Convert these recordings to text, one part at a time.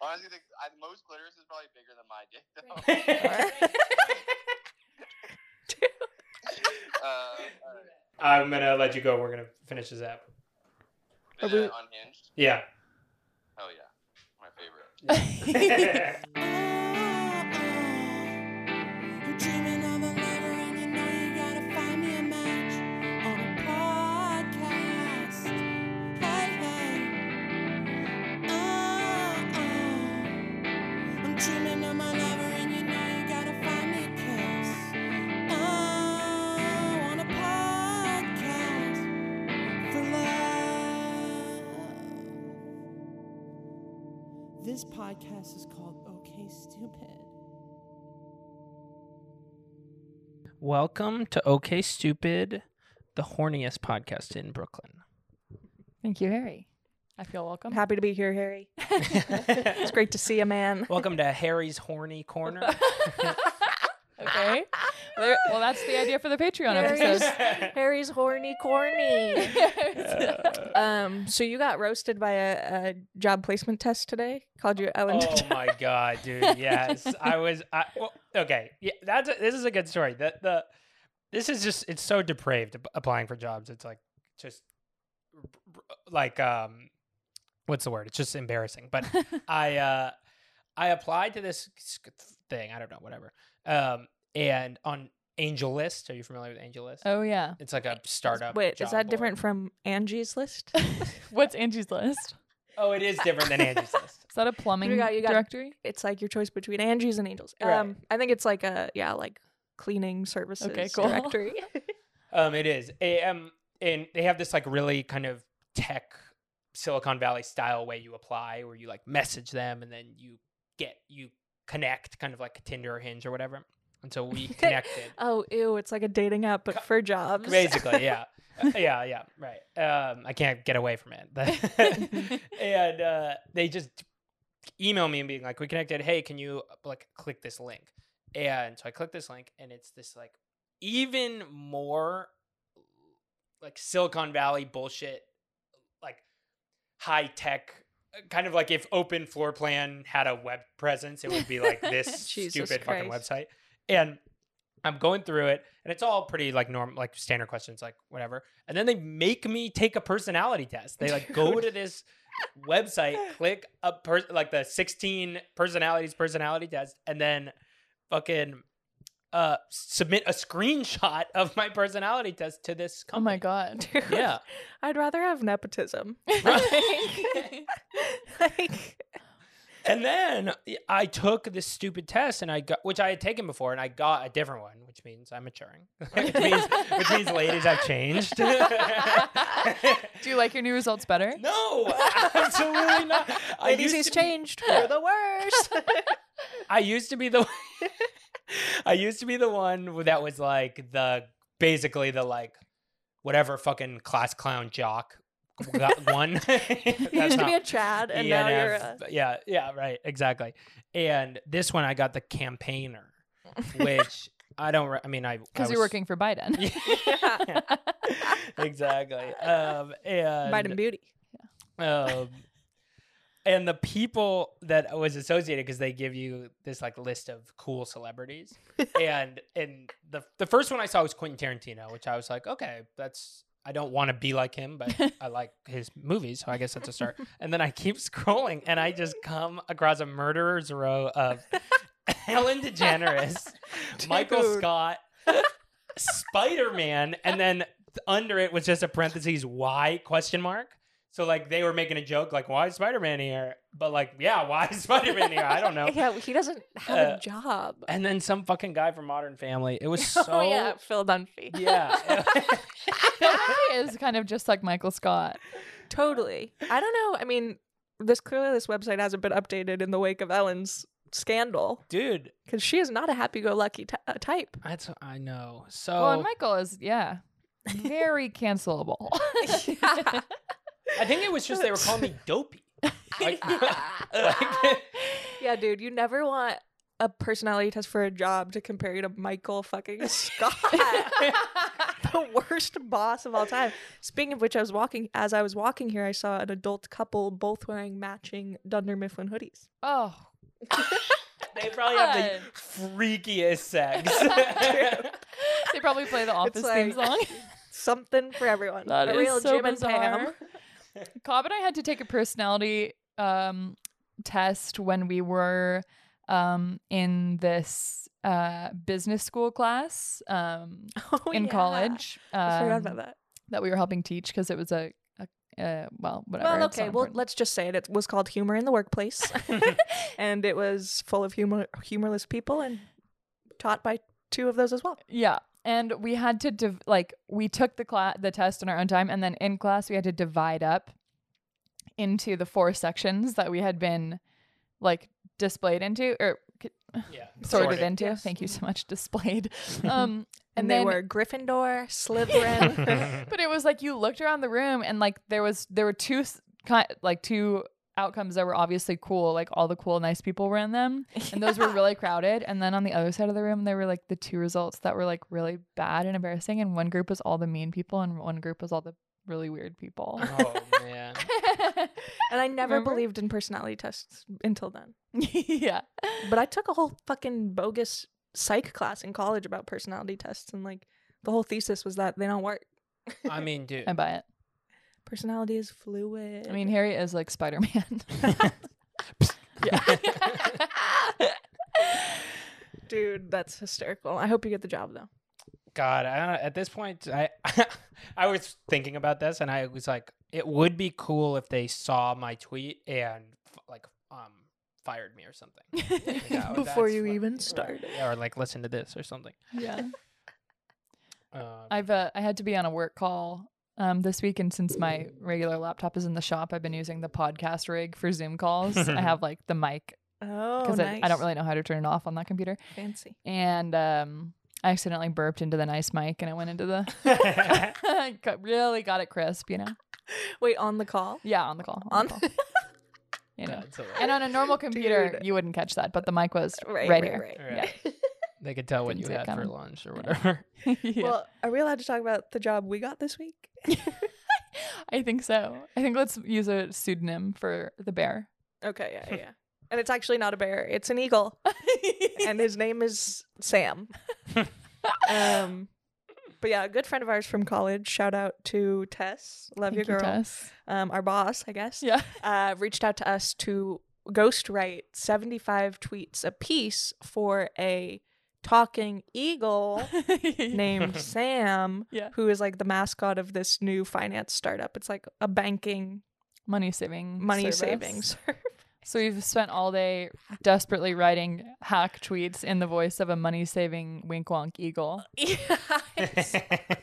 Honestly, most clitoris is probably bigger than my dick, though. I'm gonna let you go. We're gonna finish this app. Is it Unhinged? Yeah. Oh yeah, my favorite. I'm dreaming of a lover, and you know you gotta find me a match on a podcast. Hey, hey. I'm dreaming of my lover, and you know you gotta find me a kiss. On a podcast for love. This podcast is called Okay Stupid. Welcome to Okay Stupid, the horniest podcast in Brooklyn. Thank you, Harry. I feel welcome. I'm happy to be here, Harry. It's great to see a man. Welcome to Harry's Horny Corner. Okay. Well, that's the idea for the Patreon episode. Harry's horny corny. So you got roasted by a job placement test today? Called you Ellen Oh DeGeneres. my god, dude! Yes, okay. Yeah, this is a good story. This is just it's so depraved applying for jobs. It's like just like what's the word? It's just embarrassing. But I applied to this thing. I don't know, whatever. And on AngelList, are you familiar with AngelList? Oh, yeah. It's like a startup. Wait, job is that board. different from Angie's List? What's Angie's List? Oh, it is different than Angie's List. Is that a plumbing You got- directory? It's like your choice between Angie's and Angels. Right. I think it's like like cleaning services Okay, cool. directory. It is. And they have this like really kind of tech Silicon Valley style way you apply, where you like message them and then you connect, kind of like Tinder or Hinge or whatever. And so we connected. Oh, ew, it's like a dating app, but for jobs. Basically, yeah. Yeah, right. I can't get away from it. And they just email me and being like, we connected. Hey, can you like click this link? And so I click this link, and it's this like even more like Silicon Valley bullshit, like high tech, kind of like if Open Floor Plan had a web presence, it would be like this Jesus stupid fucking Christ. website. And I'm going through it, and it's all pretty like normal, like standard questions, like whatever. And then they make me take a personality test. They like go to this website, click like the 16 personality test, and then fucking submit a screenshot of my personality test to this Oh, my company. God. Dude, Yeah. I'd rather have nepotism. And then I took this stupid test, and which I had taken before, and I got a different one, which means I'm maturing, which means ladies have changed. Do you like your new results better? No, absolutely not. Ladies, he's changed for the worst. I used to be the one that was like basically the like whatever fucking class clown jock got one. You used to be a Chad, and now you're a... Yeah, right, exactly. And this one I got the campaigner, which I Because you're working for Biden. Yeah. Exactly. And Biden Beauty. And the people that I was associated, because they give you this like list of cool celebrities, and the first one I saw was Quentin Tarantino, which I was like, okay, I don't want to be like him, but I like his movies, so I guess that's a start. And then I keep scrolling, and I just come across a murderer's row of Ellen DeGeneres, Michael Scott, Spider-Man, and then under it was just a parentheses, why, ? So, like, they were making a joke, like, why is Spider-Man here? But, like, yeah, why is Spider-Man here? I don't know. Yeah, he doesn't have a job. And then some fucking guy from Modern Family. It was so... Oh, yeah, Phil Dunphy. Yeah. Phil Dunphy is kind of just like Michael Scott. Totally. I don't know. I mean, this website hasn't been updated in the wake of Ellen's scandal. Dude. Because she is not a happy-go-lucky type. I know. So... Well, and Michael is, very cancelable. Yeah. I think it was just they were calling me dopey. Like, Yeah, dude, you never want a personality test for a job to compare you to Michael fucking Scott. the worst boss of all time. Speaking of which, as I was walking here, I saw an adult couple both wearing matching Dunder Mifflin hoodies. Oh, They probably have the freakiest sex. they probably play the Office theme like- song. Something for everyone. That a is real so Jim and Pam. bizarre. Cobb and I had to take a personality test when we were in this business school class Oh, in yeah. college I forgot about that. that we were helping teach because it was a well, whatever. Well, it's not okay. Well, important. let's just say it. It was called Humor in the Workplace, and it was full of humorless people, and taught by two of those as well. Yeah. And we had to we took the test in our own time, and then in class we had to divide up into the 4 sections that we had been like displayed into or Yeah. sorted into. Yes. Thank you so much. Displayed. And then they were Gryffindor, Slytherin. but it was like you looked around the room and like there were two outcomes that were obviously cool, like all the cool nice people were in them, and those were really crowded. And then on the other side of the room there were like the 2 results that were like really bad and embarrassing, and one group was all the mean people and one group was all the really weird people. Oh man. And I never Remember? believed in personality tests until then. Yeah. But I took a whole fucking bogus psych class in college about personality tests, and like the whole thesis was that they don't work. I mean, dude. I buy it. Personality is fluid. I mean, Harry is like Spider-Man. Yeah. dude, that's hysterical. I hope you get the job though. God, I don't know, at this point, I I was thinking about this, and I was like, it would be cool if they saw my tweet and fired me or something. Yeah, Before that's you what- even right. started. Yeah, or like listen to this or something. Yeah. Um, I had to be on a work call this week, and since my regular laptop is in the shop, I've been using the podcast rig for Zoom calls. I have like the mic Oh, because nice. I don't really know how to turn it off on that computer. fancy. And I accidentally burped into the nice mic, and I went into the really got it crisp, you know. Wait, on the call? Yeah, on the call. On the call. You know. That's hilarious. And on a normal computer, Dude. you wouldn't catch that, but the mic was Right, right, right, here. right. Yeah. They could tell what Didn't you see it had for coming. lunch or whatever. Yeah. Well, are we allowed to talk about the job we got this week? I think so. I think let's use a pseudonym for the bear. Okay, yeah. And it's actually not a bear; it's an eagle, and his name is Sam. But yeah, a good friend of ours from college. Shout out to Tess. Love Thank you, you, girl. Tess. Our boss, I guess. Yeah. Reached out to us to ghostwrite 75 tweets a piece for a talking eagle named Sam, Yeah. who is like the mascot of this new finance startup. It's like a banking Money saving. money service. savings. So we've spent all day desperately writing hack tweets in the voice of a money saving wink wonk eagle. Yes.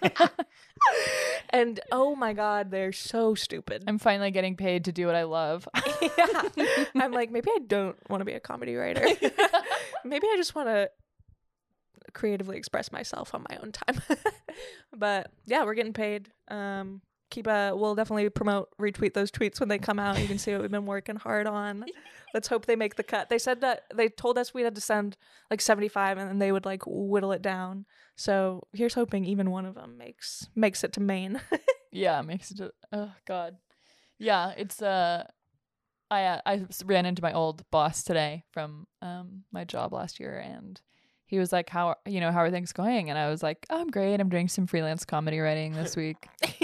And oh my god, they're so stupid. I'm finally getting paid to do what I love. Yeah. I'm like, maybe I don't want to be a comedy writer. Maybe I just want to creatively express myself on my own time. But yeah, we're getting paid. We'll definitely retweet those tweets when they come out. You can see what we've been working hard on. Let's hope they make the cut. They said that they told us we had to send like 75 and then they would like whittle it down. So here's hoping even one of them makes it to Maine. Yeah, it makes it. Oh God. Yeah, it's I ran into my old boss today from my job last year, and he was like, how are things going? And I was like, oh, I'm great. I'm doing some freelance comedy writing this week.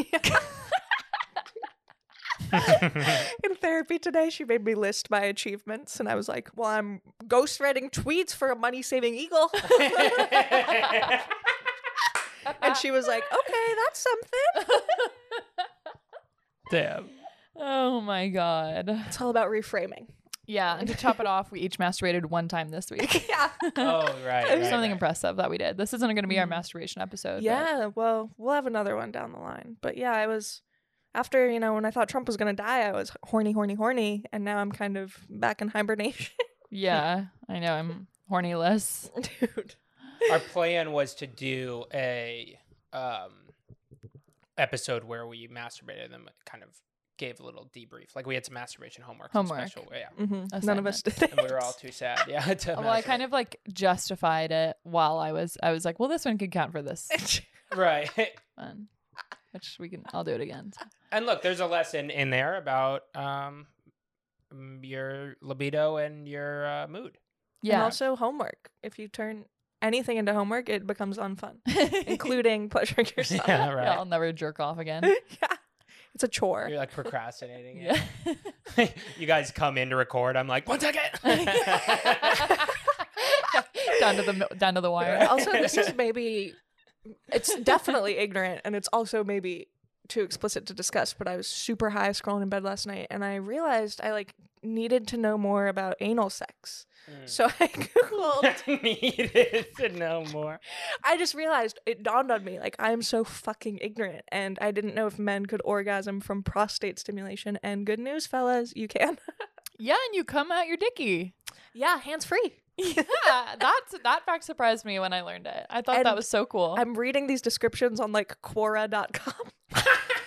In therapy today, she made me list my achievements, and I was like, well, I'm ghostwriting tweets for a money-saving eagle. And she was like, okay, that's something. Damn. Oh my God. It's all about reframing. Yeah, and to top it off, we each masturbated one time this week. Yeah. Oh, right. There's something impressive that we did. This isn't going to be our Mm. masturbation episode. but- Yeah, well, we'll have another one down the line. But yeah, I was, after, when I thought Trump was going to die, I was horny, and now I'm kind of back in hibernation. Yeah, I know. I'm horny-less. Dude. Our plan was to do a episode where we masturbated and then kind of gave a little debrief. Like we had some masturbation homework. Homework. Special, yeah. None of us did it. And we were all too sad. Yeah. To Well, I masturbate. kind of like justified it while I was like, well, this one could count for this. Right. fun. Which I'll do it again. So. And look, there's a lesson in there about your libido and your mood. And Yeah. also homework. If you turn anything into homework, it becomes unfun, including pleasuring yourself. Yeah, Yeah, right. I'll never jerk off again. Yeah. It's a chore. You're like procrastinating. Yeah. You guys come in to record. I'm like, 1 second. down to the wire. Also, this is maybe, it's definitely ignorant, and it's also maybe too explicit to discuss, but I was super high scrolling in bed last night, and I realized I needed to know more about anal sex. So I Googled. Needed to know more. I just realized, it dawned on me, I'm so fucking ignorant, and I didn't know if men could orgasm from prostate stimulation, and good news, fellas, you can. Yeah, and you come out your dicky. Yeah, hands-free. Yeah, that fact surprised me when I learned it. I thought that And was so cool. I'm reading these descriptions on Quora.com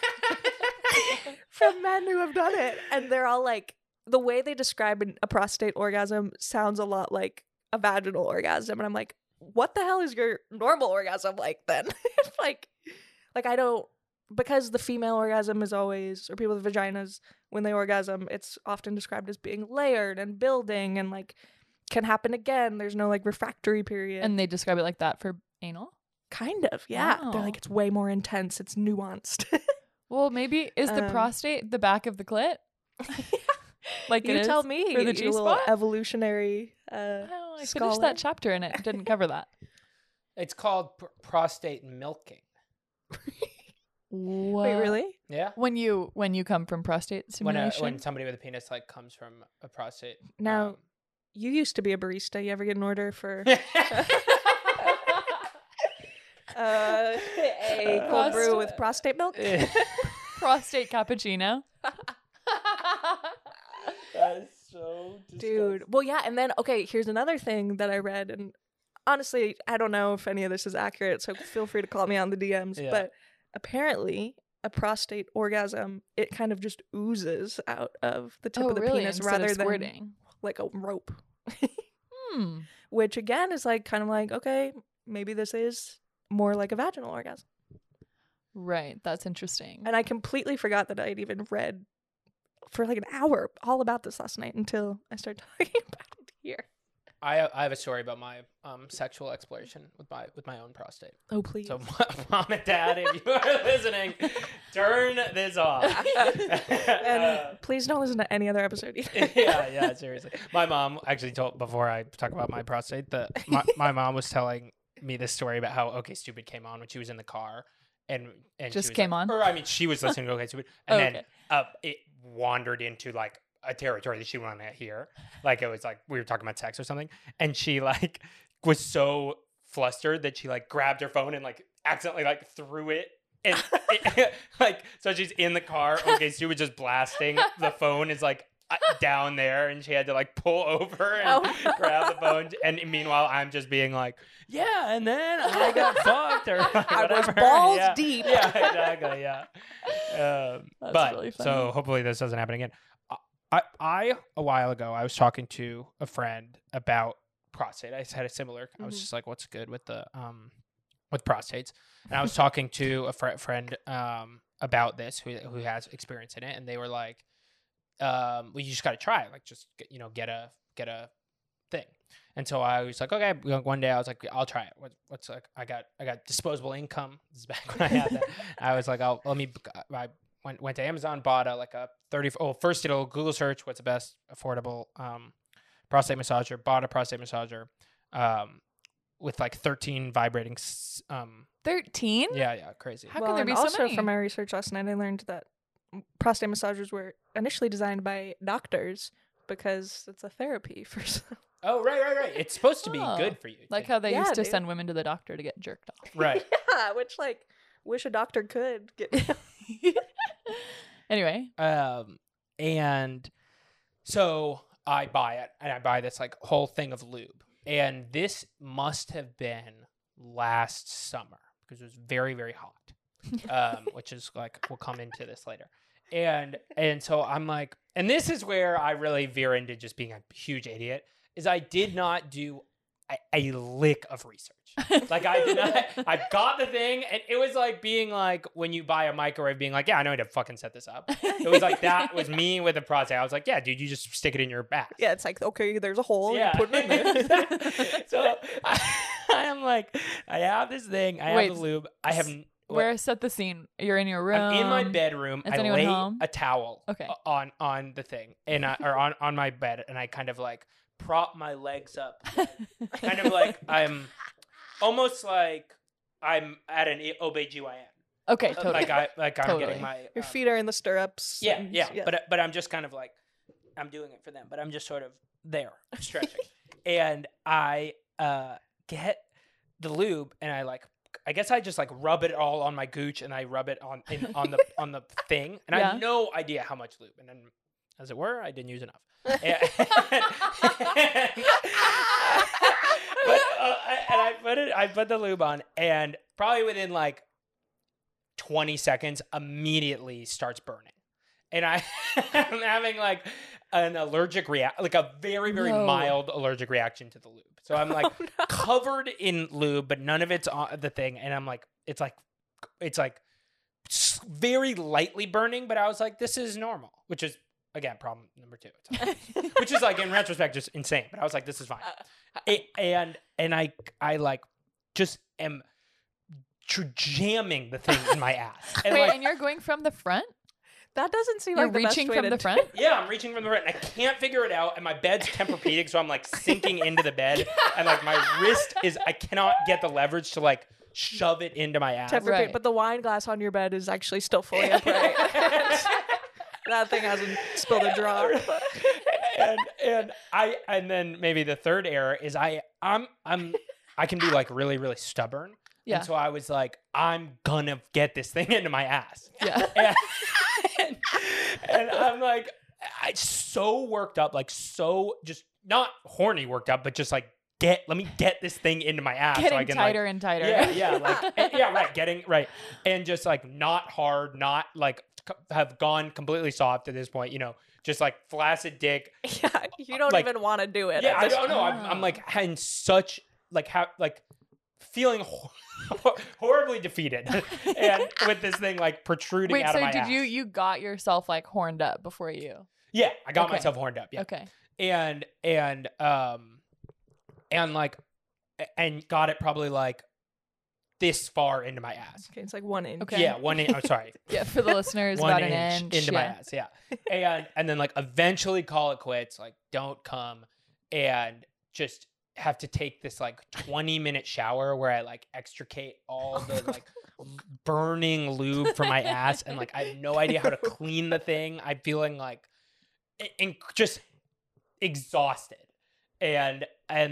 from men who have done it, and they're all the way they describe a prostate orgasm sounds a lot like a vaginal orgasm, and I'm like, what the hell is your normal orgasm like then? It's like I don't, because the female orgasm is always, or people with vaginas, when they orgasm, it's often described as being layered and building and can happen again. There's no refractory period. And they describe it like that for anal? Kind of, yeah. They're Wow. it's way more intense. It's nuanced. Well, maybe is the Um, prostate the back of the clit? Like you it tell is me, for the you little G-spot? evolutionary. Oh, I scholar. finished that chapter and it didn't cover that. It's called prostate milking. Wait, really? Yeah. When you come from prostate When stimulation? somebody with a penis comes from a prostate. Now, you used to be a barista. You ever get an order for a cold brew with prostate milk? prostate cappuccino. That's so Dude. Well, yeah. And then, okay, here's another thing that I read. And honestly, I don't know if any of this is accurate. So feel free to call me on the DMs. Yeah. But apparently, a prostate orgasm, it kind of just oozes out of the tip of the penis Instead rather of than squirting. like a rope. Hmm. Which again is kind of okay, maybe this is more like a vaginal orgasm. Right. That's interesting. And I completely forgot that I'd even read for an hour all about this last night until I started talking about it here. I have a story about my sexual exploration with my own prostate. Oh, please. So, mom and dad, if you are listening, turn this off. And please don't listen to any other episode either. yeah, seriously. My mom actually told, before I talk about my prostate, that my mom was telling me this story about how OK Stupid came on when she was in the car. And Just she was came on? Or, I mean, she was listening to OK Stupid. And Okay. then it wandered into a territory that she wanted to hear. It was we were talking about sex or something. And she was so flustered that she grabbed her phone and accidentally threw it. And so she's in the car. OK Stupid just blasting. The phone is down there, and she had to pull over and grab the phone. And meanwhile, I'm just being yeah, and then I got fucked or I was whatever. balls Yeah. deep. Yeah, exactly. Yeah. That's But really funny. so hopefully this doesn't happen again. I a while ago I was talking to a friend about prostate. I had a similar. I was just what's good with the with prostates, and I was talking to a friend about this who has experience in it, and they were well, you just got to try it. Just get a thing. And so I was okay. One day I was I'll try it. What's I got disposable income. This is back when I had that. I was I went to Amazon, bought a 30. First did a little Google search. What's the best affordable prostate massager? Bought a prostate massager with 13 vibrating. 13? Yeah, crazy. How Well, can there and be so also many? from my research last night, I learned that prostate massagers were initially designed by doctors because it's a therapy for some. Oh, right. It's supposed to be Oh. good for you. Like too. how they Yeah, used to dude. send women to the doctor to get jerked off. Right. Yeah, which wish a doctor could get. Anyway, And so I buy it, and I buy this whole thing of lube, and this must have been last summer because it was very, very hot, which is we'll come into this later. And so I'm and this is where I really veer into just being a huge idiot, is I did not do a lick of research. Like I did not. I got the thing, and it was like being like when you buy a microwave, being like, yeah, I know how to fucking set this up. It was like that was me with the prostate. I was like, yeah, dude, you just stick it in your ass. Yeah, it's like, okay, there's a hole. Yeah. You put it in there. So I am like, I have this thing. I Wait, have the lube. I have. Where set the scene? You're in your room. I'm in my bedroom. Is I anyone lay home? a towel Okay. on the thing and or on my bed, and I kind of like prop my legs up, kind of like I'm almost like I'm at an OBGYN. Okay, totally. I'm Totally. getting my Your feet are in the stirrups. yeah, and- yeah, but I'm just kind of like I'm doing it for them, but I'm just sort of there stretching, and I get the lube, and I guess I just like rub it all on my gooch, and I rub it on the thing, and I Yeah. have no idea how much lube, and then as it were, I didn't use enough. And I put the lube on, and probably within like 20 seconds, immediately starts burning, and I'm having like an allergic react, like a very No. mild allergic reaction to the lube. So I'm like covered in lube, but none of it's on the thing, and I'm like, it's like very lightly burning, but I was like, this is normal, which is again problem number 2. It's which is like in retrospect just insane, but I was like, this is fine. And I like just am jamming the thing in my ass. And Wait, like, and you're going from the front? That doesn't seem You're like the best reaching way from to the do front? it. yeah, I'm reaching from the right, and I can't figure it out, and my bed's Tempur-Pedic, so I'm like sinking into the bed, and like my wrist I cannot get the leverage to like shove it into my ass. Tempur-Pedic, Right. but the wine glass on your bed is actually still fully upright. That thing hasn't spilled a drop. and then maybe the third error is I can be like really, really stubborn. Yeah. And so I was like, I'm gonna get this thing into my ass. Yeah. And I'm like, I so worked up, like so just not horny worked up, but just like let me get this thing into my ass Getting so I can tighter like, and tighter. yeah, like yeah, right, getting right, and just like not hard, not like have gone completely soft at this point, just like flaccid dick. Yeah, you don't Like- even want to do it. Yeah, at I this don't know. I'm like in such like feeling horribly defeated, and with this thing like protruding Wait, out of so my did ass. you got yourself like horned up before you? Yeah, I got Okay. myself horned up. Yeah, Okay. and like and got it probably like this far into my ass. Okay, it's like 1 inch. Okay. Yeah, 1 inch. I'm sorry. Yeah, for the listeners, 1 about inch, an inch into my yeah. ass. Yeah, and then like eventually call it quits. Like don't come, and just have to take this like 20-minute shower where I like extricate all the like burning lube from my ass, and like I have no idea how to clean the thing. I'm feeling like just exhausted, and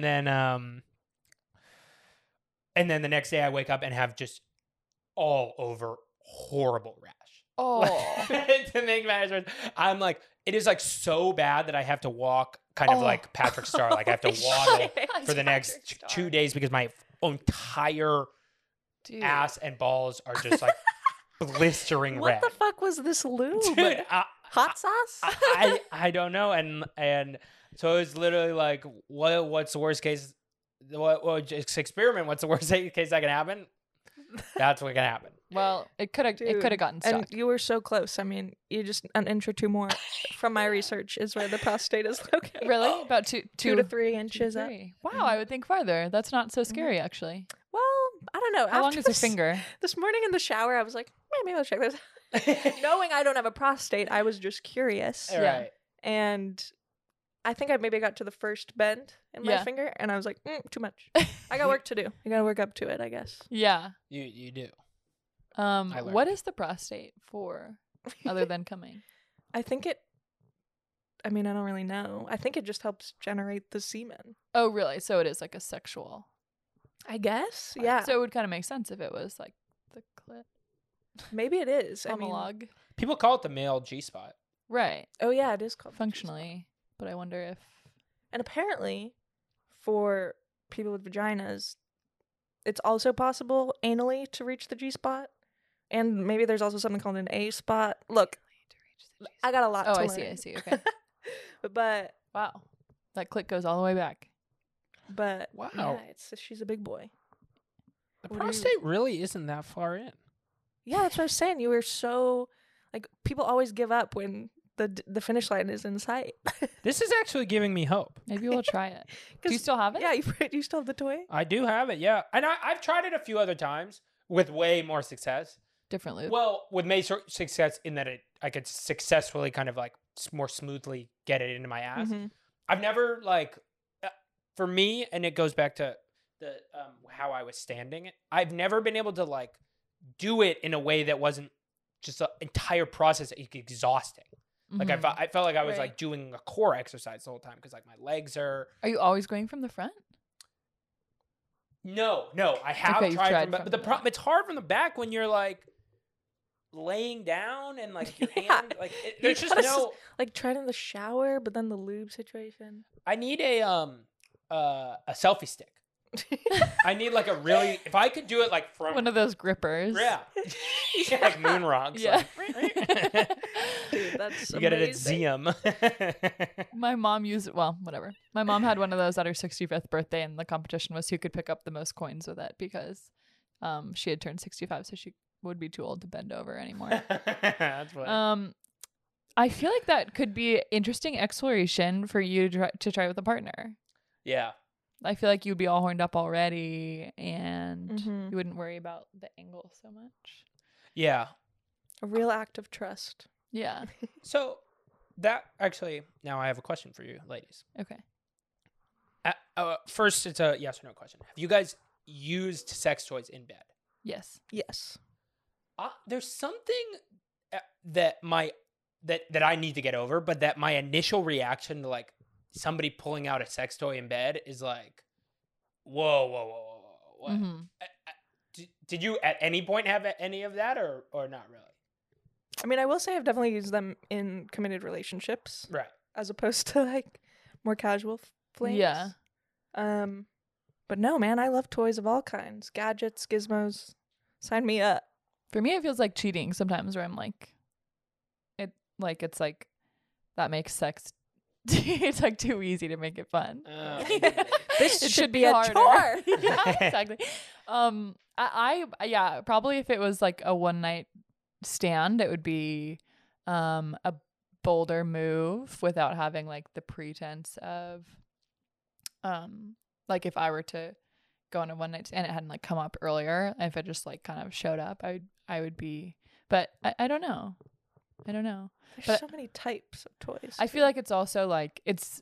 then the next day I wake up and have just all over horrible rash. Oh. To make matters worse, I'm like, it is like so bad that I have to walk kind of Oh. like Patrick Star. Like I have to waddle for the next 2 days because my entire Dude. ass and balls are just like blistering What red. the fuck was this lube? Dude, Hot sauce? I don't know, and so it was literally like, what's the worst case? What just experiment? What's the worst case that can happen? That's what can happen. Well, it could have Dude, gotten And stuck. you were so close. I mean, you just an inch or two more from my research is where the prostate is located. Really? About two 2 to 3 2 to inches up. 3. Wow, I would think farther. That's not so scary actually. Well, I don't know. How long After is your this- finger? This morning in the shower, I was like, maybe I'll check this. Knowing I don't have a prostate, I was just curious. All Yeah. right. And I think I maybe got to the first bend in my Yeah. finger, and I was like, too much. I got work to do. I got to work up to it, I guess. Yeah. You do. What learned. is the prostate for other than coming? I think I mean, I don't really know. I think it just helps generate the semen. Oh, really? So it is like a sexual. I guess. part. Yeah. So it would kind of make sense if it was like the clit maybe it is. I mean, homolog. People call it the male G spot. Right. oh, yeah, it is called the G-spot. Functionally. But I wonder if. And apparently, for people with vaginas, it's also possible anally to reach the G spot. And maybe there's also something called an A spot. Look, I got a lot Oh, to I learn. see. Okay. But Wow. That clit goes all the way back. But Wow. yeah, she's a big boy. The What do you- prostate really isn't that far in. Yeah, that's what I was saying. You were so like people always give up when the finish line is in sight. This is actually giving me hope. Maybe we'll try it. Do you 'Cause- still have it? Yeah, you still have the toy? I do have it, yeah. And I've tried it a few other times with way more success. Different loop. Well, with success in that I could successfully kind of like more smoothly get it into my ass. Mhm. I've never like, for me, and it goes back to the how I was standing. I've never been able to like do it in a way that wasn't just the entire process exhausting. Like Mhm. I felt like I was Right. like doing a core exercise the whole time because like my legs are. Are you always going from the front? No, I have Okay, you've tried, tried from, but from the the problem it's hard from the back when you're like laying down and like your Yeah. hand like there's just gotta no. Like tried in the shower, but then the lube situation. I need a selfie stick. I need like a really if I could do it like from One of those grippers. yeah like moon rocks Yeah. like, Dude, that's you get it at amazing. ZM. My mom used whatever. My mom had one of those at her 65th birthday, and the competition was who could pick up the most coins with it because she had turned 65, so she would be too old to bend over anymore. That's funny. I feel like that could be interesting exploration for you to try with a partner. Yeah. I feel like you'd be all horned up already, and Mhm. you wouldn't worry about the angle so much. Yeah. A real act of trust. Yeah. So that actually now I have a question for you ladies. Okay. First it's a yes or no question. Have you guys used sex toys in bed? Yes. Yes. There's something that I need to get over, but that my initial reaction to like somebody pulling out a sex toy in bed is like, whoa. What? Mhm. Did you at any point have any of that or not really? I mean, I will say I've definitely used them in committed relationships Right. as opposed to like more casual flings. Yeah. But no, man, I love toys of all kinds. Gadgets, gizmos. Sign me up. For me, it feels like cheating sometimes, where I'm like, it's like that makes sex. It's like too easy to make it fun. This It should be a harder. chore. Yeah, exactly. I yeah, probably if it was like a one night stand, it would be a bolder move without having like the pretense of like if I were to go on a one night and it hadn't like come up earlier, if it just like kind of showed up, I would be, but I don't know. There's But- so many types of toys. I feel like it's also like it's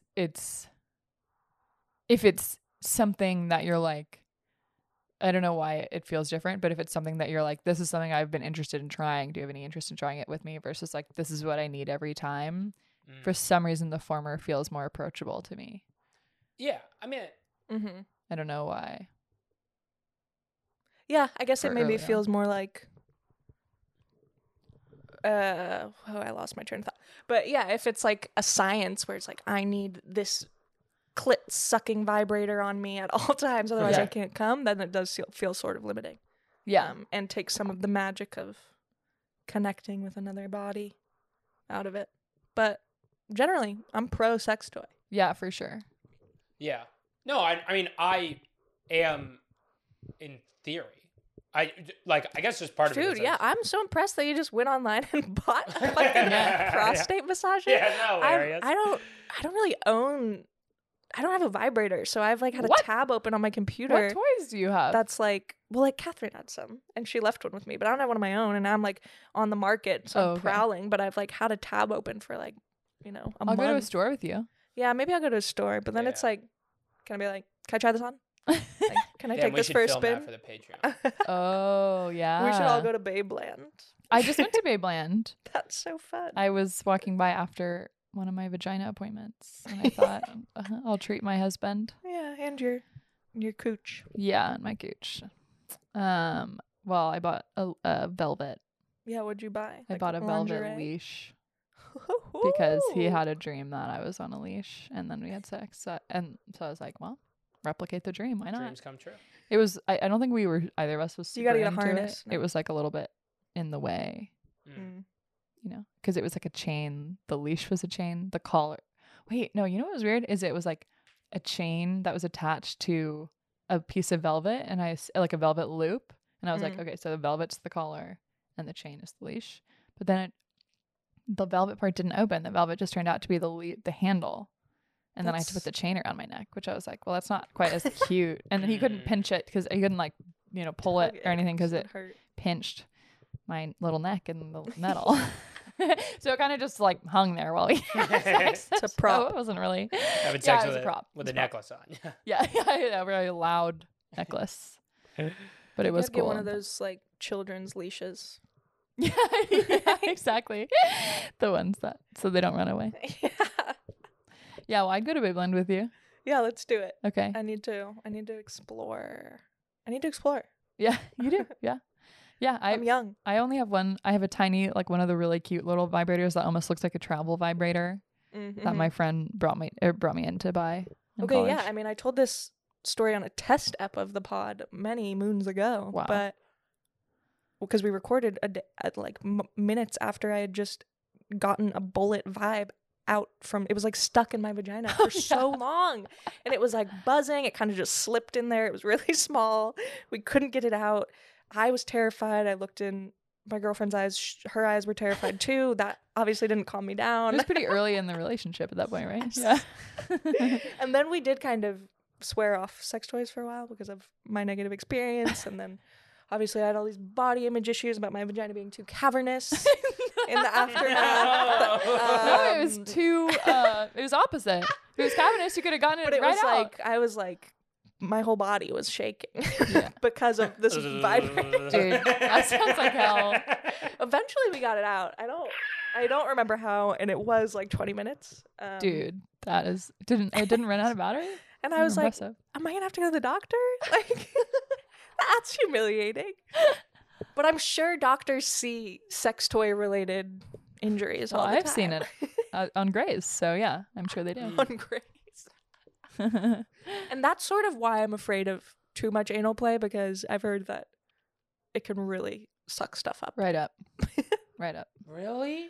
if it's something that you're like, I don't know why it feels different, but if it's something that you're like, this is something I've been interested in trying, do you have any interest in trying it with me, versus like, this is what I need every time, for some reason the former feels more approachable to me. Yeah. I mean, Mm-hmm. I don't know why. Yeah, I guess For it maybe early on. feels more like. I lost my train of thought. But yeah, if it's like a science where it's like I need this clit sucking vibrator on me at all times, otherwise I Okay. can't come, then it does feel sort of limiting. Yeah. And take some of the magic of connecting with another body out of it. But generally, I'm pro sex toy. Yeah, for sure. yeah. No, I mean, I am in theory. I guess just part of it. Dude, is yeah, I'm so impressed that you just went online and bought a fucking Yeah. prostate massager. Yeah, no, hilarious. I don't really own. I don't have a vibrator, so I've like had What? a tab open on my computer. What toys do you have? That's like, well, like Catherine had some, and she left one with me, but I don't have one of my own, and I'm like on the market, so Oh, I'm okay. prowling. But I've like had a tab open for like, a I'll month. go to a store with you. Yeah, maybe I'll go to a store, but then it's Yeah. like, can I be like, can I try this on? Like, can I Damn, take we this should for a film spin? that for the Patreon. Oh, yeah. We should all go to Babeland. I just went to Babeland. That's so fun. I was walking by after one of my vagina appointments, and I thought, I'll treat my husband. Yeah, and your cooch. Yeah, and my gooch. Well, I bought a velvet. Yeah, what'd you buy? I Like bought a velvet lingerie? leash because he had a dream that I was on a leash, and then we had sex. So I was like, well, replicate the dream. Why not? Dreams come true. It was. I don't think we were either of us was. You Super gotta get a into harness, It. no? It was like a little bit in the way, Mm. you know, because it was like a chain. The leash was a chain. The collar. Wait, no. You know what was weird is it was like a chain that was attached to a piece of velvet, and like a velvet loop, and I was like, okay, so the velvet's the collar and the chain is the leash. But then the velvet part didn't open. The velvet just turned out to be the handle. And then I had to put the chain around my neck, which I was like, well, that's not quite as cute. And then he couldn't pinch it because he couldn't, like, pull it or anything because it hurt. pinched my little neck in the metal. So it kind of just like hung there while we had sex. It's a So prop. it wasn't really. Having Yeah, sex it was with a prop. with It a was a prop. necklace on. Yeah, a very loud necklace. But it was I'd cool. get one of those like children's leashes. Yeah, exactly. The ones that so they don't run away. Yeah. Yeah, well, I'd go to Big Blend with you. Yeah, let's do it. Okay. I need to explore. Yeah, you do. Yeah. Yeah, I'm young. I only have one. I have a tiny, like one of the really cute little vibrators that almost looks like a travel vibrator that my friend brought me in to buy. In Okay, college. yeah. I mean, I told this story on a test ep of the pod many moons ago. Wow. But because we recorded at like minutes after I had just gotten a bullet vibe out from, it was like stuck in my vagina for so long, and it was like buzzing. It kind of just slipped in there. It was really small. We couldn't get it out. I was terrified. I looked in my girlfriend's eyes. Her eyes were terrified too. That obviously didn't calm me It down. was pretty early in the relationship at that point, right? Yeah. And then we did kind of swear off sex toys for a while because of my negative experience. And then obviously I had all these body image issues about my vagina being too cavernous in the aftermath. No, it was too. It was opposite. If it was cavernous, you could have gotten it, But it right was out. like, I was like, my whole body was shaking Yeah. because of this vibrator. Dude, that sounds like hell. Eventually we got it out. I don't remember how, and it was like 20 minutes. Dude, that is didn't run out of battery. And I was like, Impressive. am I gonna have to go to the doctor? Like, that's humiliating. But I'm sure doctors see sex toy related injuries Well, all the I've time. seen it on Grays, so yeah, I'm sure they do. on Grace. And that's sort of why I'm afraid of too much anal play, because I've heard that it can really suck stuff up. Right up, right up. Really?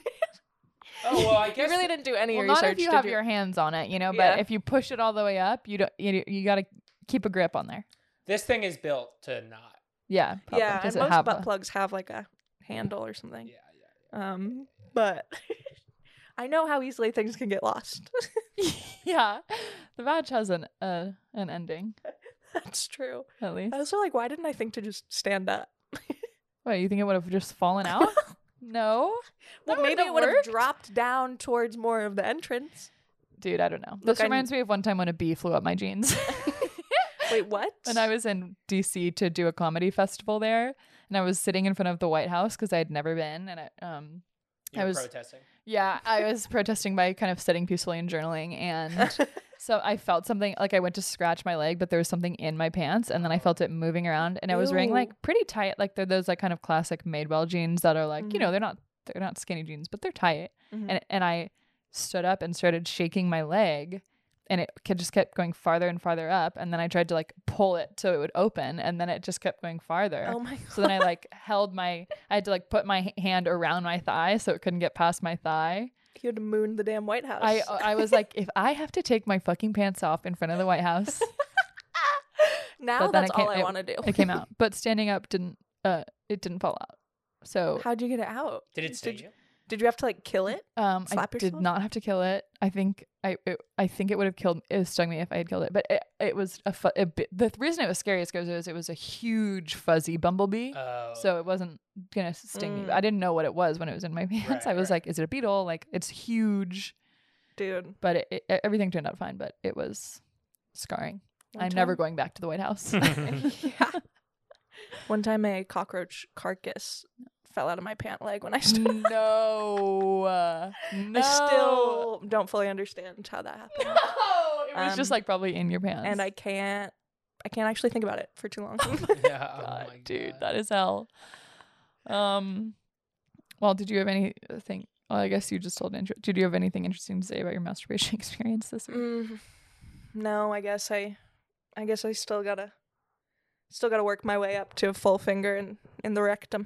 Oh well, I You guess really didn't do any Well, research, not if you did have you? your hands on it, Yeah. But if you push it all the way up, you don't. You got to keep a grip on there. this thing is built to not. Yeah, probably. Yeah, Does and it most have butt a- plugs have like a handle or something. Yeah. But I know how easily things can get lost. Yeah, the badge has an ending That's true. at least. I was like, why didn't I think to just stand up? What, you think it would have just fallen out? No. Well, That maybe wouldn't it would have worked. dropped down towards more of the entrance. Dude, I don't know. Look, This reminds me of one time when a bee flew up my jeans. Wait, what? And I was in DC to do a comedy festival there, and I was sitting in front of the White House because I had never been, and You're was- protesting. I was protesting by kind of sitting peacefully and journaling, and so I felt something, like I went to scratch my leg, but there was something in my pants, and then I felt it moving around, and I was wearing Ew. like pretty tight, like they're those like kind of classic Madewell jeans that are like, they're not skinny jeans, but they're tight. Mhm. And I stood up and started shaking my leg, and it just kept going farther and farther up, and then I tried to like pull it so it would open, and then it just kept going farther. Oh my god. So then I like I had to like put my hand around my thigh so it couldn't get past my thigh. You had to moon the damn White House. I was like, if I have to take my fucking pants off in front of the White House, now but then that's it came- all I want to do. it came out. But standing up didn't fall out. So How'd you get it out? Did it sting you? Did you have to like kill it? I Slap did yourself? not have to kill it. I think I think it would have stung me if I had killed it. But it was the reason it was scary is because it was a huge fuzzy bumblebee. Oh. So it wasn't gonna sting me. I didn't know what it was when it was in my pants. I was right. like, is it a beetle? Like, it's huge. Dude. But everything turned out fine, but it was scarring. One I'm never time- going back to the White House. Yeah. One time a cockroach carcass fell out of my pant leg when I stood. No. I still don't fully understand how that happened. No. It was just Um, like probably in your pants. And I can't actually think about it for too long. Yeah. Oh God, my dude, God. that is hell. Well, did you have anything? Well, I guess you just told intro. Did you have anything interesting to say about your masturbation experience this week? No, I guess I still gotta work my way up to a full finger in the rectum.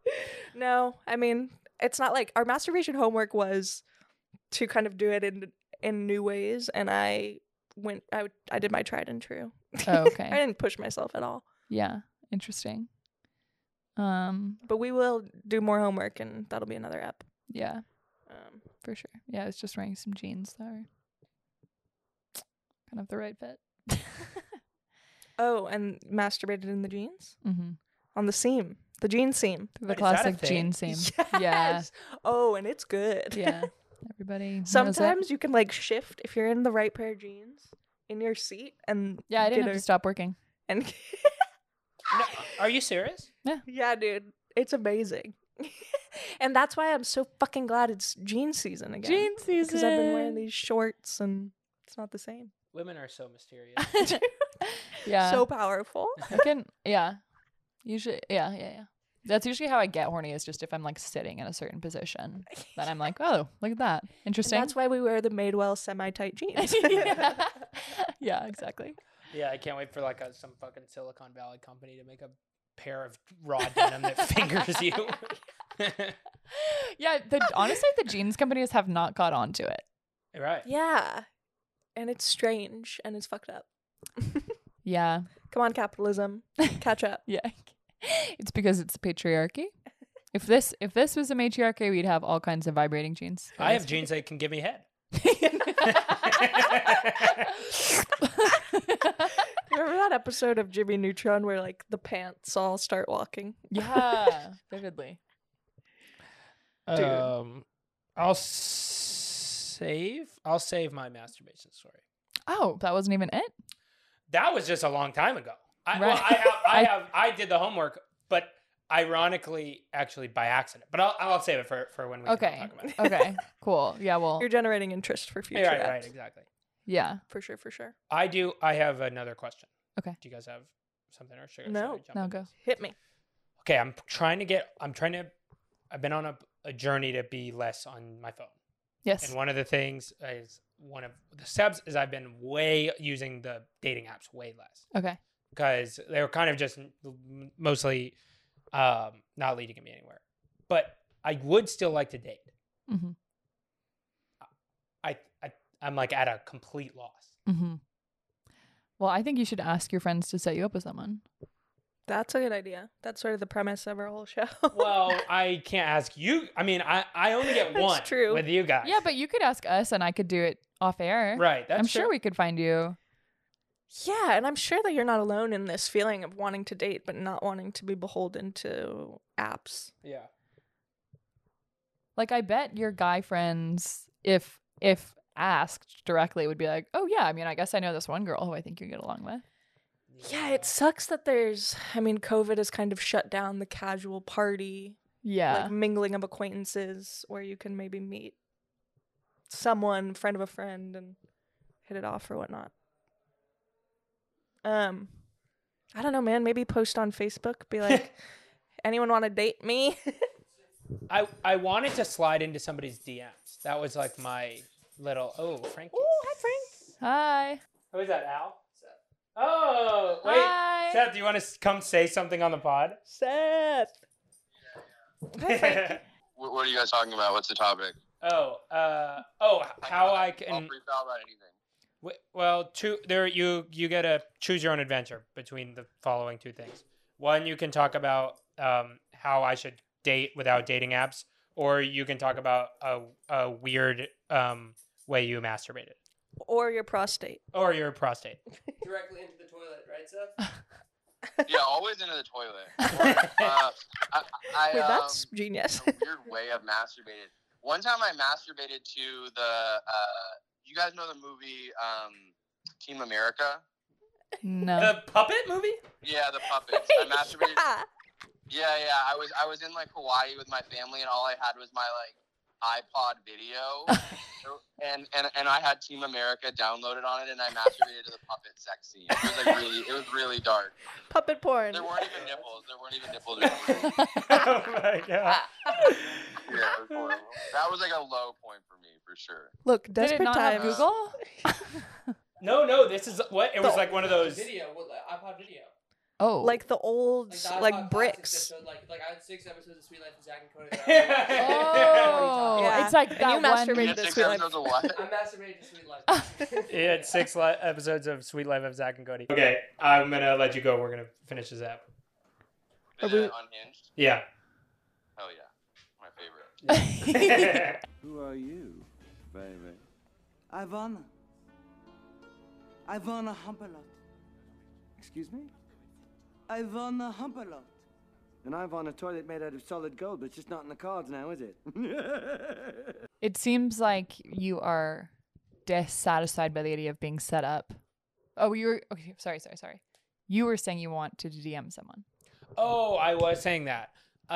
No, I mean, it's not like our masturbation homework was to kind of do it in new ways, and I did my tried and true. Oh, I okay. didn't push myself at all. Yeah. Interesting. But we will do more homework, and that'll be another ep. Yeah, Um, for sure. Yeah, I was just wearing some jeans that are kind of the right fit. oh, and masturbated in the jeans Mm-hmm. on the seam, the jean seam. The Wait, is that a classic thing? jean seam. Yeah. Yes. Oh, and it's good. Yeah. Everybody knows it. Sometimes you can like shift if you're in the right pair of jeans in your seat, and Yeah, I didn't get have a- to stop working. And No, are you serious? yeah, dude, it's amazing. And that's why I'm so fucking glad it's jean season again. Jean season. Because I've been wearing these shorts and it's not the same. Women are so mysterious. Yeah. So powerful. I can, yeah. Usually, yeah. That's usually how I get horny, is just if I'm like sitting in a certain position. Then I'm like, oh, look at that. And Interesting. that's why we wear the Madewell semi-tight jeans. yeah. Yeah, exactly. Yeah, I can't wait for like some fucking Silicon Valley company to make a pair of raw denim that fingers you. Yeah, honestly, the jeans companies have not got onto it. Right. Yeah. And it's strange and it's fucked up. Yeah. Come on, capitalism. Catch up. Yeah. It's because it's patriarchy. If this was a matriarchy, we'd have all kinds of vibrating jeans. I have jeans that can give me head. Remember that episode of Jimmy Neutron where like the pants all start walking? Yeah, vividly. Dude. I'll save my masturbation story. Oh, that wasn't even it? That was just a long time ago. Right. I did the homework, but ironically, actually by accident. But I'll save it for when we Okay. can talk about it. Okay, cool. Yeah, well, You're generating interest for future. Yeah, right, apps. exactly. yeah. For sure, for sure. I have another question. Okay. Do you guys have something or should I No. jump No, in? go. Hit me. Okay, I've been on a journey to be less on my phone. Yes. And one of the things is one of the steps is I've been using the dating apps way less Okay. because they were kind of just mostly not leading me anywhere. But I would still like to date. Mm-hmm. I'm like at a complete loss. Mm-hmm. Well, I think you should ask your friends to set you up with someone. That's a good idea. That's sort of the premise of our whole show. Well, I can't ask you. I mean, I only get That's one true. with you guys. Yeah, but you could ask us and I could do it off air. Right. That's I'm sure true. we could find you. Yeah, and I'm sure that you're not alone in this feeling of wanting to date but not wanting to be beholden to apps. Yeah. Like, I bet your guy friends, if asked directly, would be like, oh yeah, I mean, I guess I know this one girl who I think you get along with. Yeah, it sucks that COVID has kind of shut down the casual party, Yeah. like mingling of acquaintances where you can maybe meet someone, friend of a friend, and hit it off or whatnot. I don't know, man. Maybe post on Facebook, be like, anyone want to date me? I wanted to slide into somebody's DMs. That was like my little Frankie. Oh, hi, Frank. Hi. Who is that, Al? Seth. Oh, wait. Hi. Seth, do you want to come say something on the pod? Seth. Hi, Frank. What are you guys talking about? What's the topic? how I I'll can. freestyle about anything. Well, you get to choose your own adventure between the following two things. One, you can talk about how I should date without dating apps, or you can talk about a weird way you masturbated, Or your prostate. or your prostate. Directly into the toilet, right, Seth? Yeah, always into the toilet. Wait, that's genius. A weird way of masturbated. One time I masturbated to the, you guys know the movie Team America? No. The puppet movie? Yeah, the puppets. I masturbated. Yeah. Yeah. I was in like Hawaii with my family, and all I had was my like iPod video, and I had Team America downloaded on it, and I masturbated to the puppet sex scene. It was like it was really dark. Puppet porn. There weren't even nipples. In the movie. Oh my god! Yeah, it was horrible. That was like a low point for me, for sure. Look, Did it desperate not have times. Google? No, this is what it was like one of those. Video, what, the iPod video. Oh. like the old Like, the Hot like Classics bricks. episode, like I had 6 episodes of Sweet Life of Zack and Cody. that I Oh, Yeah. it's like And that you one. You masturbated had to 6 Sweet Life. episodes of what? I'm masturbating to Sweet Life. He had 6 episodes of Sweet Life of Zack and Cody. Okay, I'm gonna let you go. We're gonna finish this app. Are Is we- it Unhinged? Yeah. Oh yeah, my favorite. Who are you, baby? Ivana. Ivana Humpalot. Excuse me? Ivana Humpalot. And I've on a toilet made out of solid gold, but it's just not in the cards now, is it? It seems like you are dissatisfied by the idea of being set up. Oh, you were okay. Sorry. You were saying you want to DM someone. Oh, I was saying that.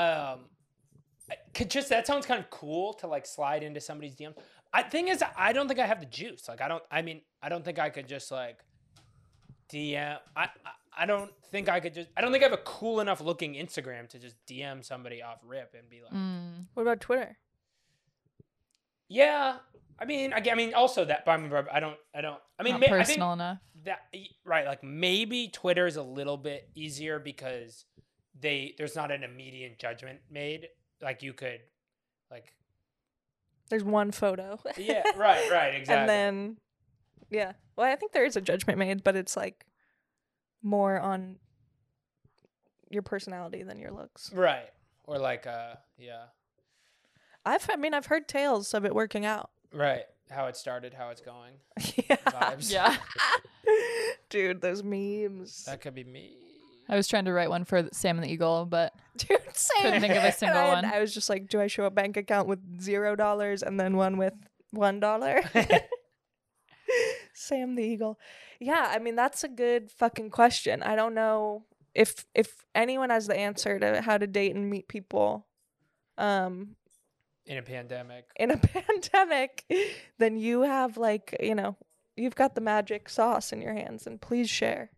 That sounds kind of cool to like slide into somebody's DMs. Thing is, I don't think I have the juice. Like, I don't think I could just like DM. I don't think I could just. I don't think I have a cool enough looking Instagram to just DM somebody off rip and be like, What about Twitter? yeah. I mean, also that. But I don't. I mean, Not I think personal enough. that right. Like maybe Twitter is a little bit easier because there's not an immediate judgment made. Like you could, like. There's one photo. Yeah, right, exactly. And then, yeah. Well, I think there is a judgment made, but it's like more on your personality than your looks. Right. Or like yeah. I've heard tales of it working out. Right. How it started, how it's going. Yeah. Vibes. Yeah. Dude, those memes. That could be me. I was trying to write one for Sam and the Eagle, but Dude, same. Couldn't think of a single And one. I was just like, do I show a bank account with $0 and then one with $1? Sam the Eagle. Yeah, I mean that's a good fucking question. I don't know if anyone has the answer to how to date and meet people In a pandemic. in a pandemic, then you have like, you've got the magic sauce in your hands and please share.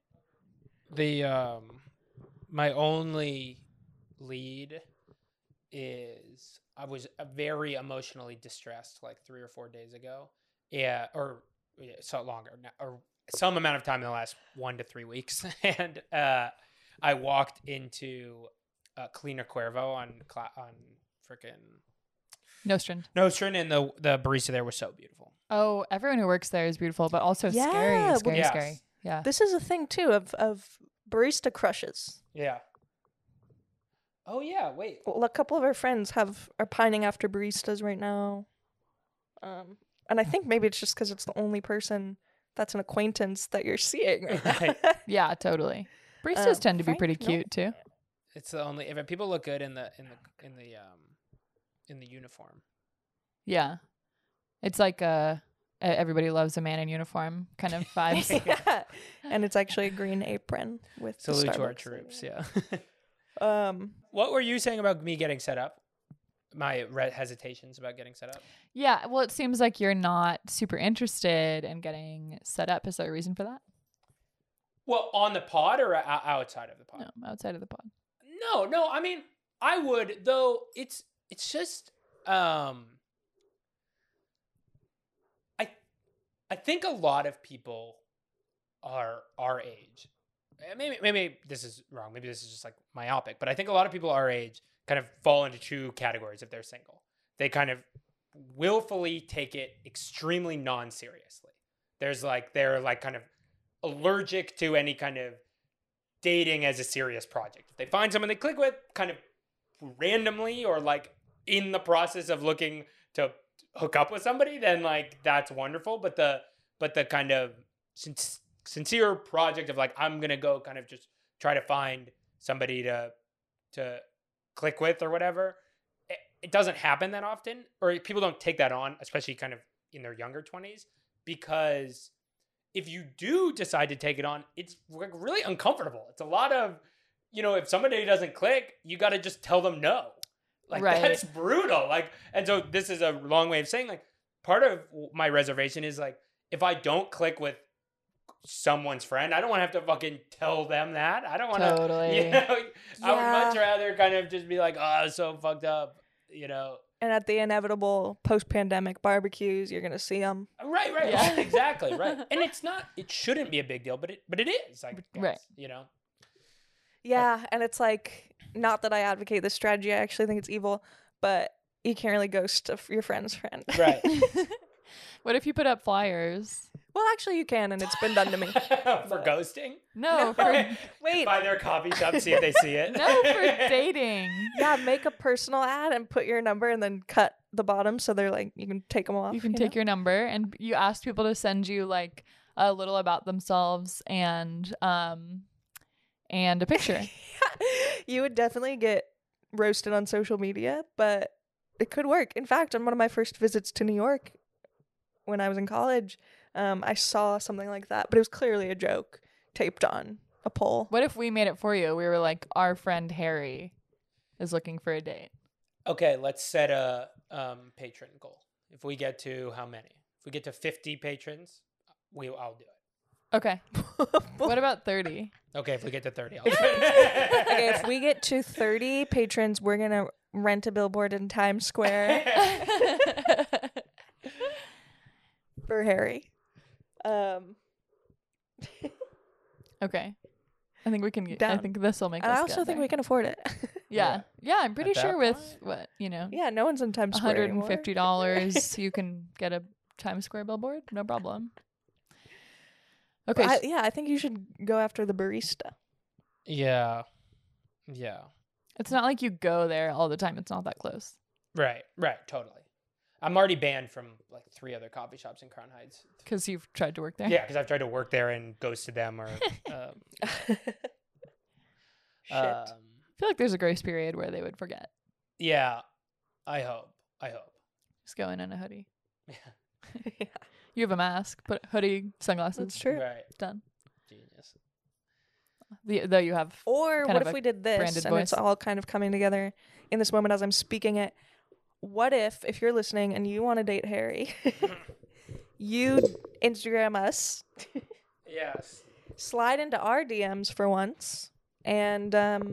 The my only lead is I was very emotionally distressed like 3 or 4 days ago. Yeah, or so longer now, or some amount of time in the last 1 to 3 weeks. And I walked into Cleaner Cuervo on freaking Nostrand. Nostrand, and the barista there was so beautiful. Oh, everyone who works there is beautiful, but also Yeah, scary. well- Scary. Yeah. This is a thing too of barista crushes. Yeah. Oh yeah, wait. Well, a couple of our friends are pining after baristas right now. And I think maybe it's just because it's the only person that's an acquaintance that you're seeing right now. Right. Yeah, totally. Baristas tend to be Frank, pretty no. cute too. It's the only if people look good in the uniform. Yeah. It's like everybody loves a man in uniform kind of vibes. Yeah. And it's actually a green apron with the Salute to our Starbucks troops. logo. Yeah. What were you saying about me getting set up? My hesitations about getting set up. Yeah, well, it seems like you're not super interested in getting set up. Is there a reason for that? Well, on the pod or outside of the pod? No, outside of the pod. No. I mean, I would though. It's just I think a lot of people are our age. Maybe this is wrong. Maybe this is just like myopic. But I think a lot of people our age kind of fall into two categories if they're single. They kind of willfully take it extremely non-seriously. They're like kind of allergic to any kind of dating as a serious project. If they find someone they click with kind of randomly or like in the process of looking to hook up with somebody, then like that's wonderful. But the kind of sincere project of like, I'm going to go kind of just try to find somebody to click with or whatever. It doesn't happen that often, or people don't take that on, especially kind of in their younger 20s, because if you do decide to take it on, it's like really uncomfortable. It's a lot of, if somebody doesn't click, you got to just tell them no. Like Right. that's brutal. Like, and so this is a long way of saying like, part of my reservation is like, if I don't click with someone's friend, I don't want to have to fucking tell them that. I don't want to, Totally. I would Yeah. much rather kind of just be like, oh, it's so fucked up, And at the inevitable post-pandemic barbecues, you're gonna see them. Right. Yeah. Exactly. Right. And it shouldn't be a big deal, but it is, I guess, Right. Yeah, and it's like, not that I advocate this strategy. I actually think it's evil, but you can't really ghost your friend's friend. Right. What if you put up flyers? Well, actually, you can, and it's been done to me. For ghosting? No, for Wait. By their coffee shop, see if they see it. no, for dating. Yeah, make a personal ad and put your number, and then cut the bottom so they're like, you can take them off. You can take your number, and you ask people to send you like a little about themselves and a picture. You would definitely get roasted on social media, but it could work. In fact, on one of my first visits to New York when I was in college, I saw something like that, but it was clearly a joke taped on a pole. What if we made it for you? We were like, our friend Harry is looking for a date. Okay, let's set a patron goal. If we get to how many? If we get to 50 patrons, I'll do it. Okay. What about 30? Okay, if we get to 30, I'll do it. Okay, if we get to 30 patrons, we're going to rent a billboard in Times Square for Harry. Okay. I think we can get, I Down. think this will make And us I also get think there. we can afford it. Yeah. Yeah, I'm pretty At that sure with point? what, you know, Yeah, no one's in Times Square anymore. $150 you can get a Times Square billboard, no problem. Okay. I think you should go after the barista. Yeah. Yeah. It's not like you go there all the time. It's not that close. Right, totally. I'm already banned from like 3 other coffee shops in Crown Heights. Because you've tried to work there. Yeah, because I've tried to work there and ghosted them or. Shit. I feel like there's a grace period where they would forget. Yeah, I hope. Just go in a hoodie. Yeah. You have a mask, put hoodie, sunglasses. That's true. Right. Done. Genius. Though you have Or kind what of if a we did this branded and it's voice. all kind of coming together in this moment as I'm speaking it? What if you're listening and you want to date Harry, you Instagram us, Yes. slide into our DMs for once, and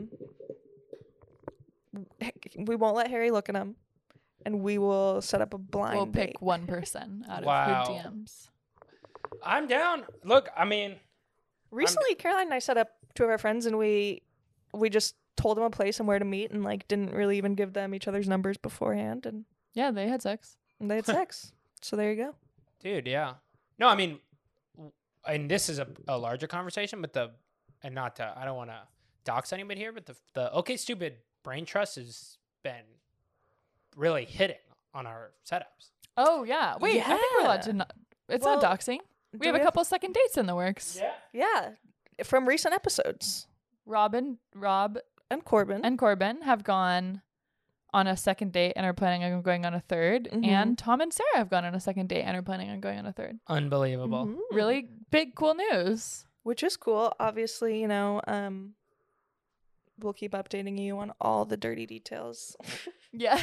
we won't let Harry look at them, and we will set up a blind we'll date. pick one person out Wow. of who DMs. I'm down. Look, I mean, Recently, Caroline and I set up 2 of our friends, and we just told them a place and where to meet, and like didn't really even give them each other's numbers beforehand, and Yeah, they had sex. they had sex. So there you go. dude, yeah. No, I mean, and this is a larger conversation, but I don't want to dox anybody here, but the OK Stupid brain trust has been really hitting on our setups. Oh yeah. Wait, I think we're allowed to Yeah. not. It's Well, not doxing. We do have we a have- couple second dates in the works. Yeah, from recent episodes. Rob And Corbin. and Corbin have gone on a second date and are planning on going on a third. Mhm. And Tom and Sarah have gone on a second date and are planning on going on a third. Unbelievable. Mhm. Really big, cool news. Which is cool. Obviously, you know, we'll keep updating you on all the dirty details. Yeah.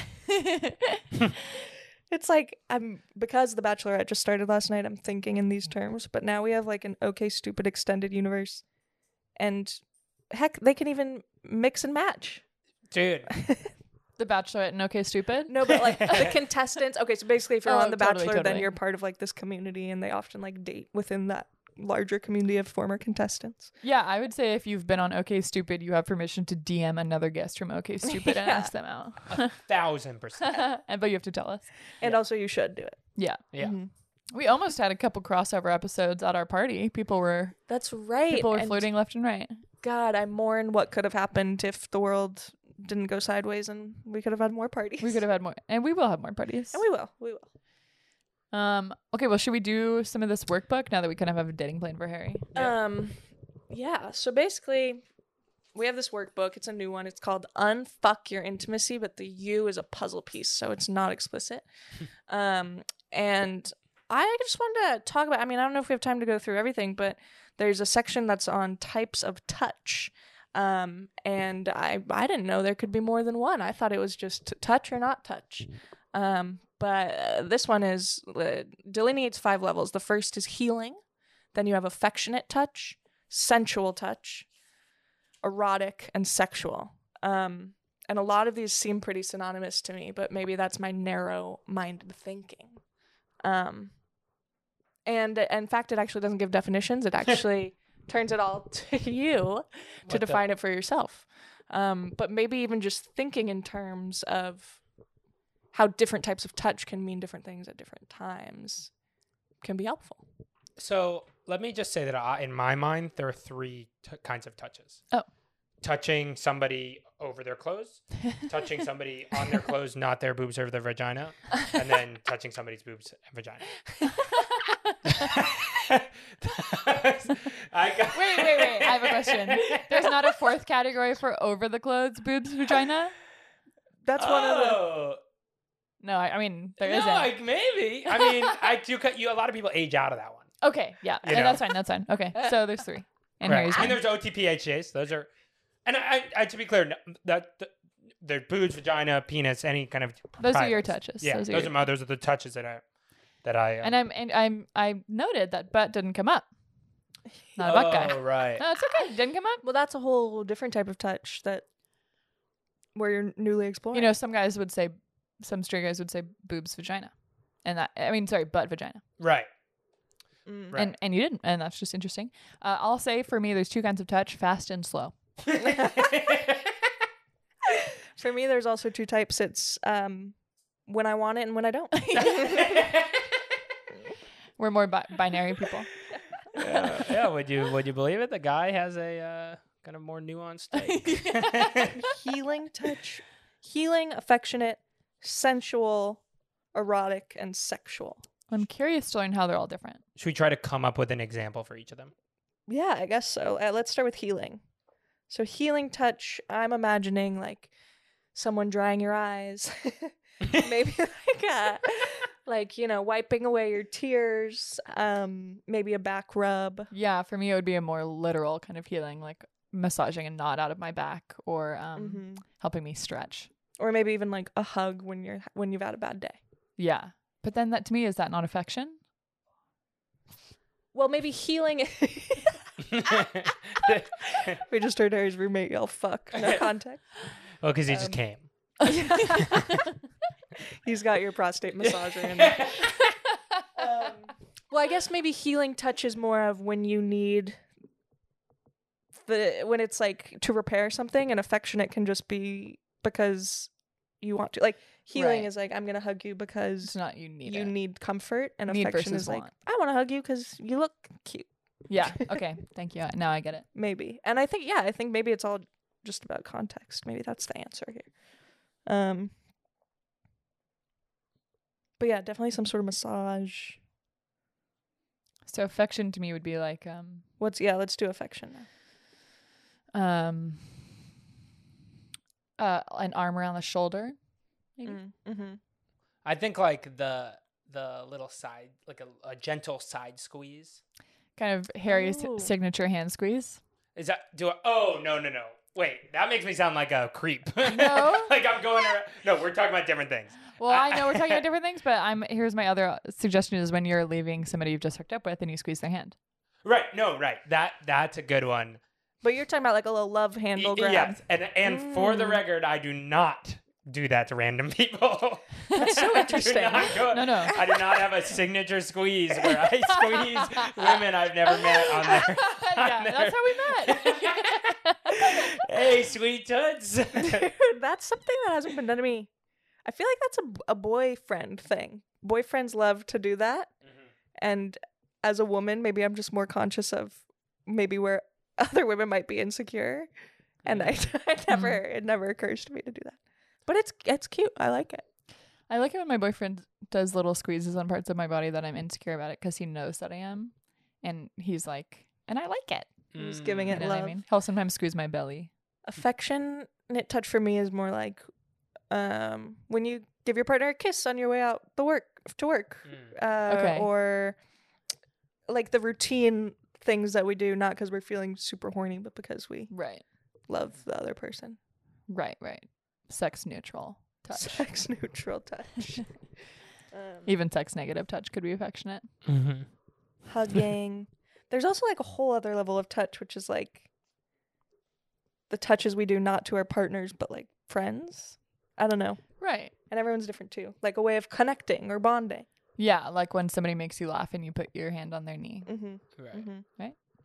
It's like because The Bachelorette just started last night, I'm thinking in these terms, but now we have like an OK Stupid extended universe. And heck, they can even mix and match. Dude. The Bachelorette and OK Stupid. No, but like the contestants. Okay, so basically if you're Oh, on The totally, Bachelor, then totally. you're part of like this community and they often like date within that larger community of former contestants. Yeah, I would say if you've been on OK Stupid, you have permission to DM another guest from OK Stupid and Yeah. ask them out. 1,000%. But you have to tell us. And also you should do it. Yeah. Yeah. Mhm. We almost had a couple crossover episodes at our party. People were That's right. people were And flirting left and right. God, I mourn what could have happened if the world didn't go sideways and we could have had more parties. We could have had more, and we will have more parties. And we will. We will. Okay, well, should we do some of this workbook now that we kind of have a dating plan for Harry? Yeah. So basically, we have this workbook. It's a new one. It's called Unfuck Your Intimacy, but the U is a puzzle piece, so it's not explicit. And I just wanted to talk about, I mean, I don't know if we have time to go through everything, but there's a section that's on types of touch. And I didn't know there could be more than one. I thought it was just touch or not touch. But this one delineates 5 levels. The first is healing. Then you have affectionate touch, sensual touch, erotic, and sexual. And a lot of these seem pretty synonymous to me, but maybe that's my narrow-minded thinking. And in fact, it actually doesn't give definitions. It actually turns it all to you to define it for yourself. But maybe even just thinking in terms of how different types of touch can mean different things at different times can be helpful. So let me just say that in my mind, there are three kinds of touches. Oh. Touching somebody over their clothes, touching somebody on their clothes, not their boobs or their vagina, and then touching somebody's boobs and vagina. Wait. I have a question. There's not a fourth category for over the clothes, boobs, vagina? That's one of the. Oh. No, I mean, there No, isn't. like maybe. I mean, I do cut you. A lot of people age out of that one. Okay, yeah. You And know. that's fine. Okay, so there's three. And Right. here's I mean, one. there's OTPHAs. Those are, and I to be clear, there's boobs, vagina, penis, any kind of. Those are your privates. touches. Yeah, Those those are are those are the touches that I. And I noted that butt didn't come up. Not a butt guy. Oh right. No, it's okay. Didn't come up. Well, that's a whole different type of touch that where you're newly exploring. You know, some straight guys would say boobs, vagina, and butt, vagina. Right. Mm. Right. And you didn't, and that's just interesting. I'll say for me, there's two kinds of touch: fast and slow. For me, there's also two types. It's when I want it and when I don't. We're more binary people. Yeah. Would you believe it? The guy has a kind of more nuanced take. Healing touch, healing, affectionate, sensual, erotic, and sexual. I'm curious to learn how they're all different. Should we try to come up with an example for each of them? Yeah, I guess so. Let's start with healing. So healing touch, I'm imagining like someone drying your eyes. Maybe like wiping away your tears, maybe a back rub. Yeah, for me, it would be a more literal kind of healing, like massaging a knot out of my back or helping me stretch. Or maybe even like a hug when you've had a bad day. Yeah. But then that to me, is that not affection? Well, maybe healing. We just heard Harry's roommate yell "fuck." No context. Well, because he just came. He's got your prostate massager in there. Well, I guess maybe healing touch is more of when you need when it's like to repair something, and affectionate can just be because you want to. Like healing Right. is like, I'm gonna hug you because It's not you need you it. need comfort, and Need affection versus is like, want. I want to hug you because you look cute. Yeah. Okay. Thank you. Now I get it. Maybe. And I think maybe it's all just about context. Maybe that's the answer here. But yeah, definitely some sort of massage. So affection to me would be like Let's do affection now. An arm around the shoulder. Maybe. Mm-hmm. I think like the little side, like a gentle side squeeze. Kind of Harry's Oh. signature hand squeeze. Is that oh no. Wait, that makes me sound like a creep. No. Like I'm going around. No, we're talking about different things. Well, I know we're talking about different things, but here's my other suggestion is when you're leaving somebody you've just hooked up with and you squeeze their hand. Right. No, right. That's a good one. But you're talking about like a little love handle grab. Yes. And for the record, I do not do that to random people. That's so interesting. No. I do not have a signature squeeze where I squeeze women I've never met on there. Yeah, that's how we met. Hey, sweet toots. Dude, that's something that hasn't been done to me. I feel like that's a boyfriend thing. Boyfriends love to do that. And as a woman, maybe I'm just more conscious of maybe where other women might be insecure. And it never occurs to me to do that. But it's cute. I like it. I like it when my boyfriend does little squeezes on parts of my body that I'm insecure about it because he knows that I am. And he's like, and I like it. Just giving You it know love. what I mean? He'll sometimes squeeze my belly. Affectionate touch for me is more like when you give your partner a kiss on your way out to work. Okay. Or like the routine things that we do, not because we're feeling super horny, but because we Right. love the other person. Right. Sex neutral touch. Sex neutral touch. Even sex negative touch could be affectionate. Hugging. There's also like a whole other level of touch, which is like the touches we do not to our partners, but like friends. I don't know. Right. And everyone's different too. Like a way of connecting or bonding. Yeah, like when somebody makes you laugh and you put your hand on their knee. Mm-hmm. Right. Mm-hmm.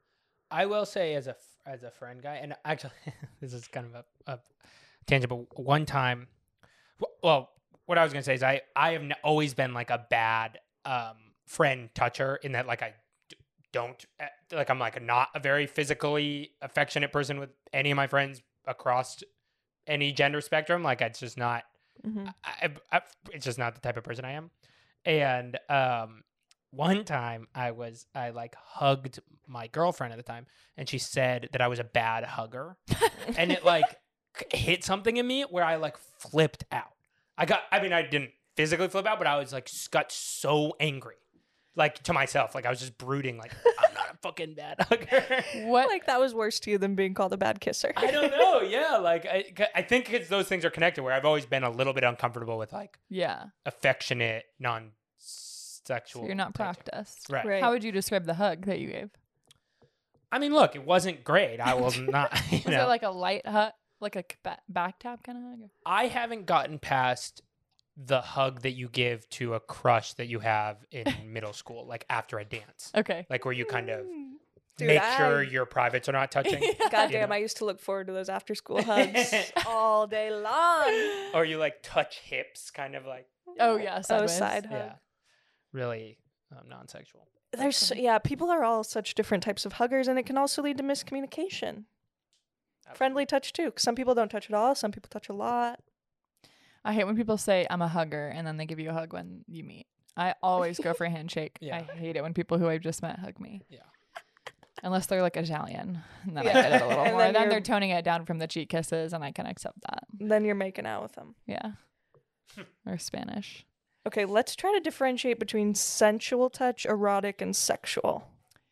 I will say as a friend guy, and actually this is kind of a tangent, but one time, well, what I was gonna say is I have always been like a bad friend toucher in that like I don't like I'm like not a very physically affectionate person with any of my friends across any gender spectrum. Like it's just not. Mhm. It's just not the type of person I am. And one time I like hugged my girlfriend at the time, and she said that I was a bad hugger, and it like hit something in me where I like flipped out. I didn't physically flip out, but I was like got so angry, like to myself, like I was just brooding, like I'm not a fucking bad hugger. What? Like that was worse to you than being called a bad kisser. I don't know. Yeah, like I think it's those things are connected. Where I've always been a little bit uncomfortable with like Yeah. affectionate, non-sexual. So you're not touching. practiced. Right. Right. How would you describe the hug that you gave? I mean, look, it wasn't great. I will not. You Was know, it like a light hug, like a back tap kind of hug? I haven't gotten past the hug that you give to a crush that you have in middle school, like after a dance, Okay. like where you kind of Dude, make sure your privates are not touching, God you damn, know. I used to look forward to those after school hugs all day long. or you like touch hips, kind of like Oh yeah. Oh, Sideways. side hug. yeah, really non-sexual. There's yeah, people are all such different types of huggers, and it can also lead to miscommunication. Friendly touch too. 'Cause some people don't touch at all. Some people touch a lot. I hate when people say I'm a hugger and then they give you a hug when you meet. I always go for a handshake. Yeah. I hate it when people who I've just met hug me. Yeah. Unless they're like Italian, and then Yeah. I get it a little And more. then Then you're- they're toning it down from the cheek kisses, and I can accept that. Then you're making out with them. Yeah. Or Spanish. Okay, let's try to differentiate between sensual touch, erotic, and sexual.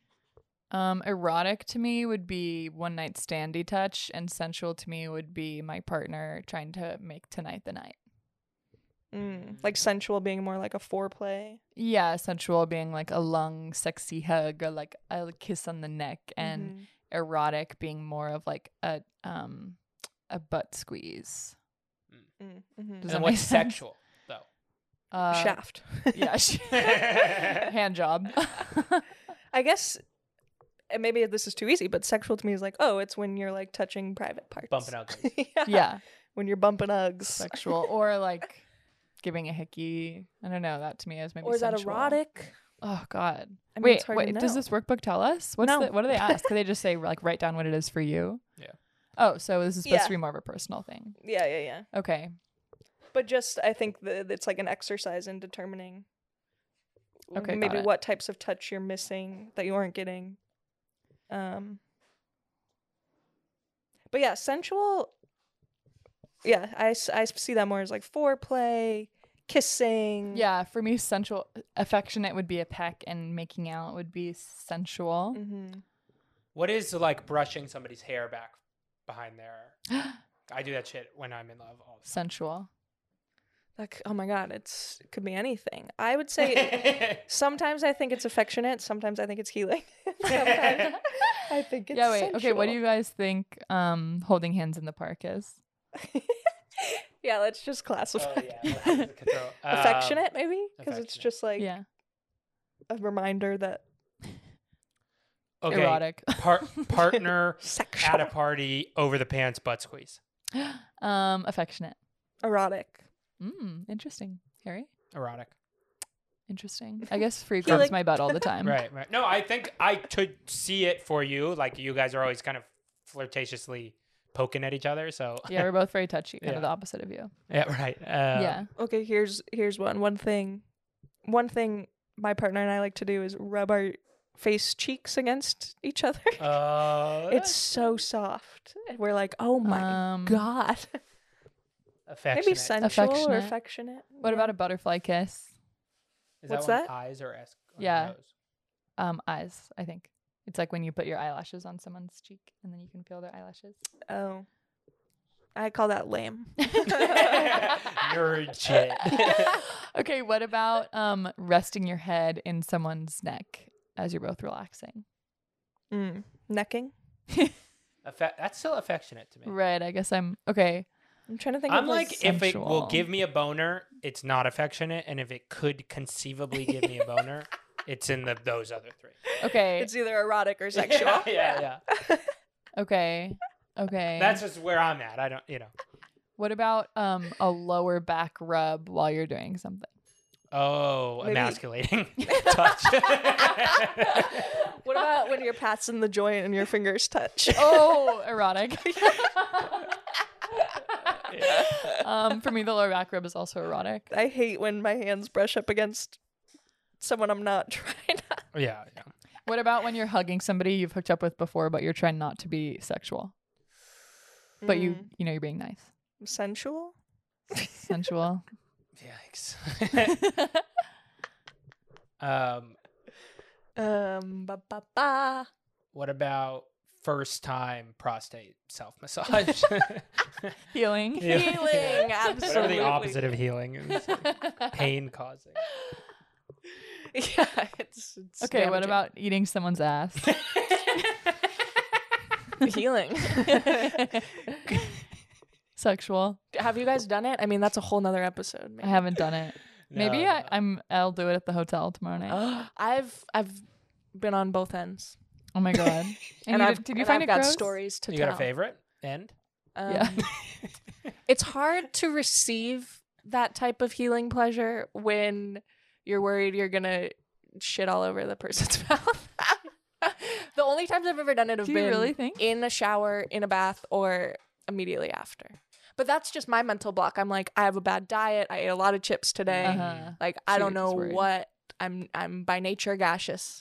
Erotic to me would be one night standy touch, and sensual to me would be my partner trying to make tonight the night. Like sensual being more like a foreplay. Yeah, sensual being like a long, sexy hug or like a kiss on the neck, and erotic being more of like a butt squeeze. Does And that what's make sense? sexual though? Shaft. Yeah, hand job. I guess and maybe this is too easy, but sexual to me is like, oh, it's when you're like touching private parts. Bumping uglies. Yeah, When you're bumping Uggs. sexual or like giving a hickey. I don't know. That to me is maybe. Or is that sensual. erotic? Oh God. I mean, Wait, it's hard to does know. this workbook tell us? What No. do they ask? Can they just say like write down what it is for you? Yeah. Oh, so this is supposed Yeah. to be more of a personal thing. Yeah. Okay. But just, I think that it's like an exercise in determining Okay, got maybe it. what types of touch you're missing that you aren't getting. But yeah, sensual. Yeah, I see that more as like foreplay, kissing. Yeah, for me, sensual, affectionate would be a peck, and making out would be sensual. Mm-hmm. What is like brushing somebody's hair back behind their? I do that shit when I'm in love all the Sensual. Like, oh my God, it could be anything. I would say time. sometimes I think it's affectionate. Sometimes I think it's healing. Sometimes I think it's Yeah, wait. Okay, what do sensual. you guys think holding hands in the park is? Yeah, let's just classify. Oh, yeah. Affectionate, maybe? Because it's affectionate. just like Yeah. a reminder that Okay. Erotic. Partner sexual, at a party, over the pants, butt squeeze. Affectionate. erotic. Interesting. Harry? Erotic. Interesting. I guess free Healing. grabs my butt all the time. Right. No, I think I could see it for you. Like you guys are always kind of flirtatiously poking at each other. So Yeah, we're both very touchy, kind Yeah. of the opposite of you. yeah, right. Yeah. Okay, here's one thing. One thing my partner and I like to do is rub our face cheeks against each other. It's so soft. And we're like, oh my God. affectionate. Maybe sensual or Affectionate. affectionate. What about a butterfly kiss? Is what's that? that? One eyes or S? Or Yeah. nose? Eyes, I think. It's like when you put your eyelashes on someone's cheek and then you can feel their eyelashes. Oh. I call that lame. Nerd shit. Okay, what about resting your head in someone's neck as you're both relaxing? Necking. That's still affectionate to me. Right, I guess I'm okay. I'm trying to think I'm of like, if it will sensual. give me a boner, it's not affectionate, and if it could conceivably give me a boner, It's in those other three. Okay. It's either erotic or sexual. Yeah. Okay. Okay. That's just where I'm at. I don't, What about a lower back rub while you're doing something? Oh, Maybe- emasculating touch. What about when you're passing the joint and your fingers touch? Oh, erotic. For me, the lower back rub is also erotic. I hate when my hands brush up against someone I'm not trying to. Yeah. What about when you're hugging somebody you've hooked up with before, but you're trying not to be sexual, but you know you're being nice, Sensual? sensual? Yikes. Ba-ba-ba. What about first time prostate self massage? Healing. Healing, Whatever absolutely. the opposite of healing is, like, pain causing. Yeah, it's Okay, what damaging. about eating someone's ass? healing? Sexual. Have you guys done it? I mean, that's a whole nother episode. I haven't done it. Maybe No. I'll do it at the hotel tomorrow night. I've been on both ends, Oh my god. And did you and find I've it got gross? stories to You tell. got a favorite end? Yeah. It's hard to receive that type of healing pleasure when you're worried you're gonna shit all over the person's mouth. The only times I've ever done it have Do you been really think? in a shower, in a bath, or immediately after. But that's just my mental block. I'm like, I have a bad diet. I ate a lot of chips today. Uh-huh. Like, So I you're don't just know worried. what I'm by nature gaseous.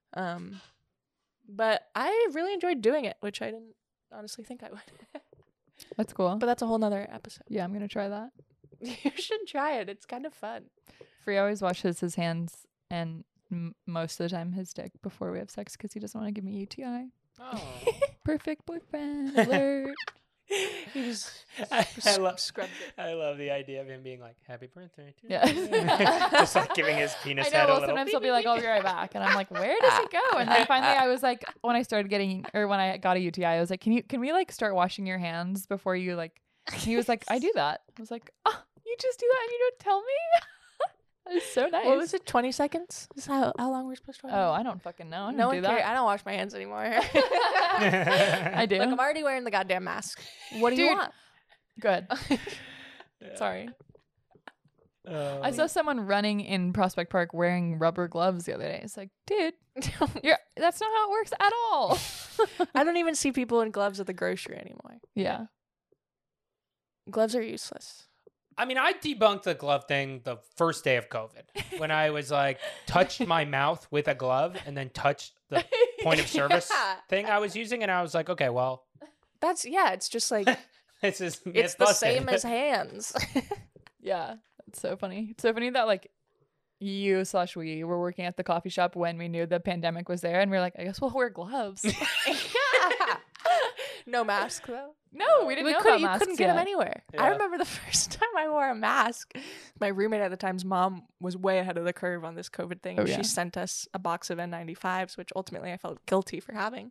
But I really enjoyed doing it, which I didn't honestly think I would. That's cool. But that's a whole nother episode. Yeah, I'm gonna try that. You should try it. It's kind of fun. Free always washes his hands and most of the time his dick before we have sex because he doesn't want to give me UTI. Oh. Perfect boyfriend alert. He just I love scrubbed it. I love the idea of him being like, "Happy birthday!" to Yeah. you." Just like giving his penis I know. head a Well, little. sometimes he'll be like, "I'll be right back," and I'm like, "Where does it go?" And then finally, I was like, when I started getting, or when I got a UTI, I was like, "Can we like start washing your hands before you like?" And he was like, "I do that." I was like, "Oh, you just do that and you don't tell me?" That was so nice. What was it? 20 seconds? Is how long we're supposed to? Oh, I don't fucking know. I don't no do one that. cares. I don't wash my hands anymore. I do. Look, I'm already wearing the goddamn mask. What do you Dude. want? Good. Sorry. Oh. I saw someone running in Prospect Park wearing rubber gloves the other day. It's like, dude, that's not how it works at all. I don't even see people in gloves at the grocery anymore. Yeah. Gloves are useless. I mean, I debunked the glove thing the first day of COVID when I was like, touched my mouth with a glove and then touched the point of service Yeah. thing I was using, and I was like, okay, well, It's just like this is it's the same as hands. Yeah. It's so funny. It's so funny that like you/we were working at the coffee shop when we knew the pandemic was there, and we are like, I guess we'll wear gloves. Yeah. No mask though. No, we didn't know about You masks couldn't get them yet. anywhere. Yeah. I remember the first time I wore a mask. My roommate at the time's mom was way ahead of the curve on this COVID thing. Oh, She yeah. sent us a box of N95s, which ultimately I felt guilty for having.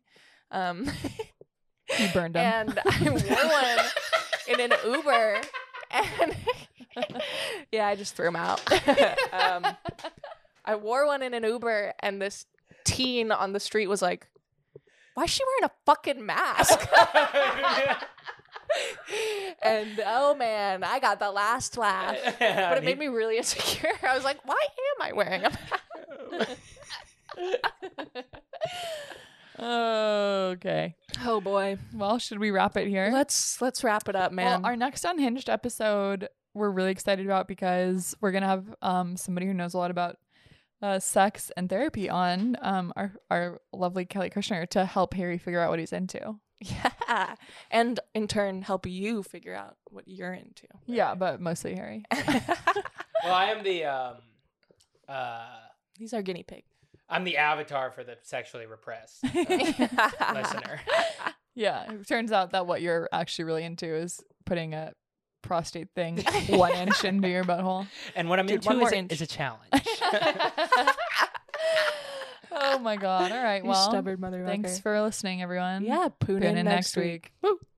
You burned them. And I wore one in an Uber, and yeah, I just threw them out. I wore one in an Uber, and this teen on the street was like, "Why is she wearing a fucking mask?" And oh man, I got the last laugh, but it made me really insecure. I was like, "Why am I wearing a mask?" Okay. Oh boy, Well, should we wrap it here? let's wrap it up, man. Well, our next Unhinged episode we're really excited about because we're gonna have somebody who knows a lot about sex and therapy on our lovely Kelly Kushner to help Harry figure out what he's into. Yeah, and in turn help you figure out what you're into. Yeah, but mostly Harry. Well, I am the He's our guinea pig. I'm the avatar for the sexually repressed listener. Yeah, it turns out that what you're actually really into is putting a prostate thing 1 inch into your butthole. And what I'm Dude, into one more is, inch. is a challenge. Oh my god. All right. You Well, stubborn motherfucker. thanks for listening, everyone. Yeah, poon Tune in in next next week. Woo.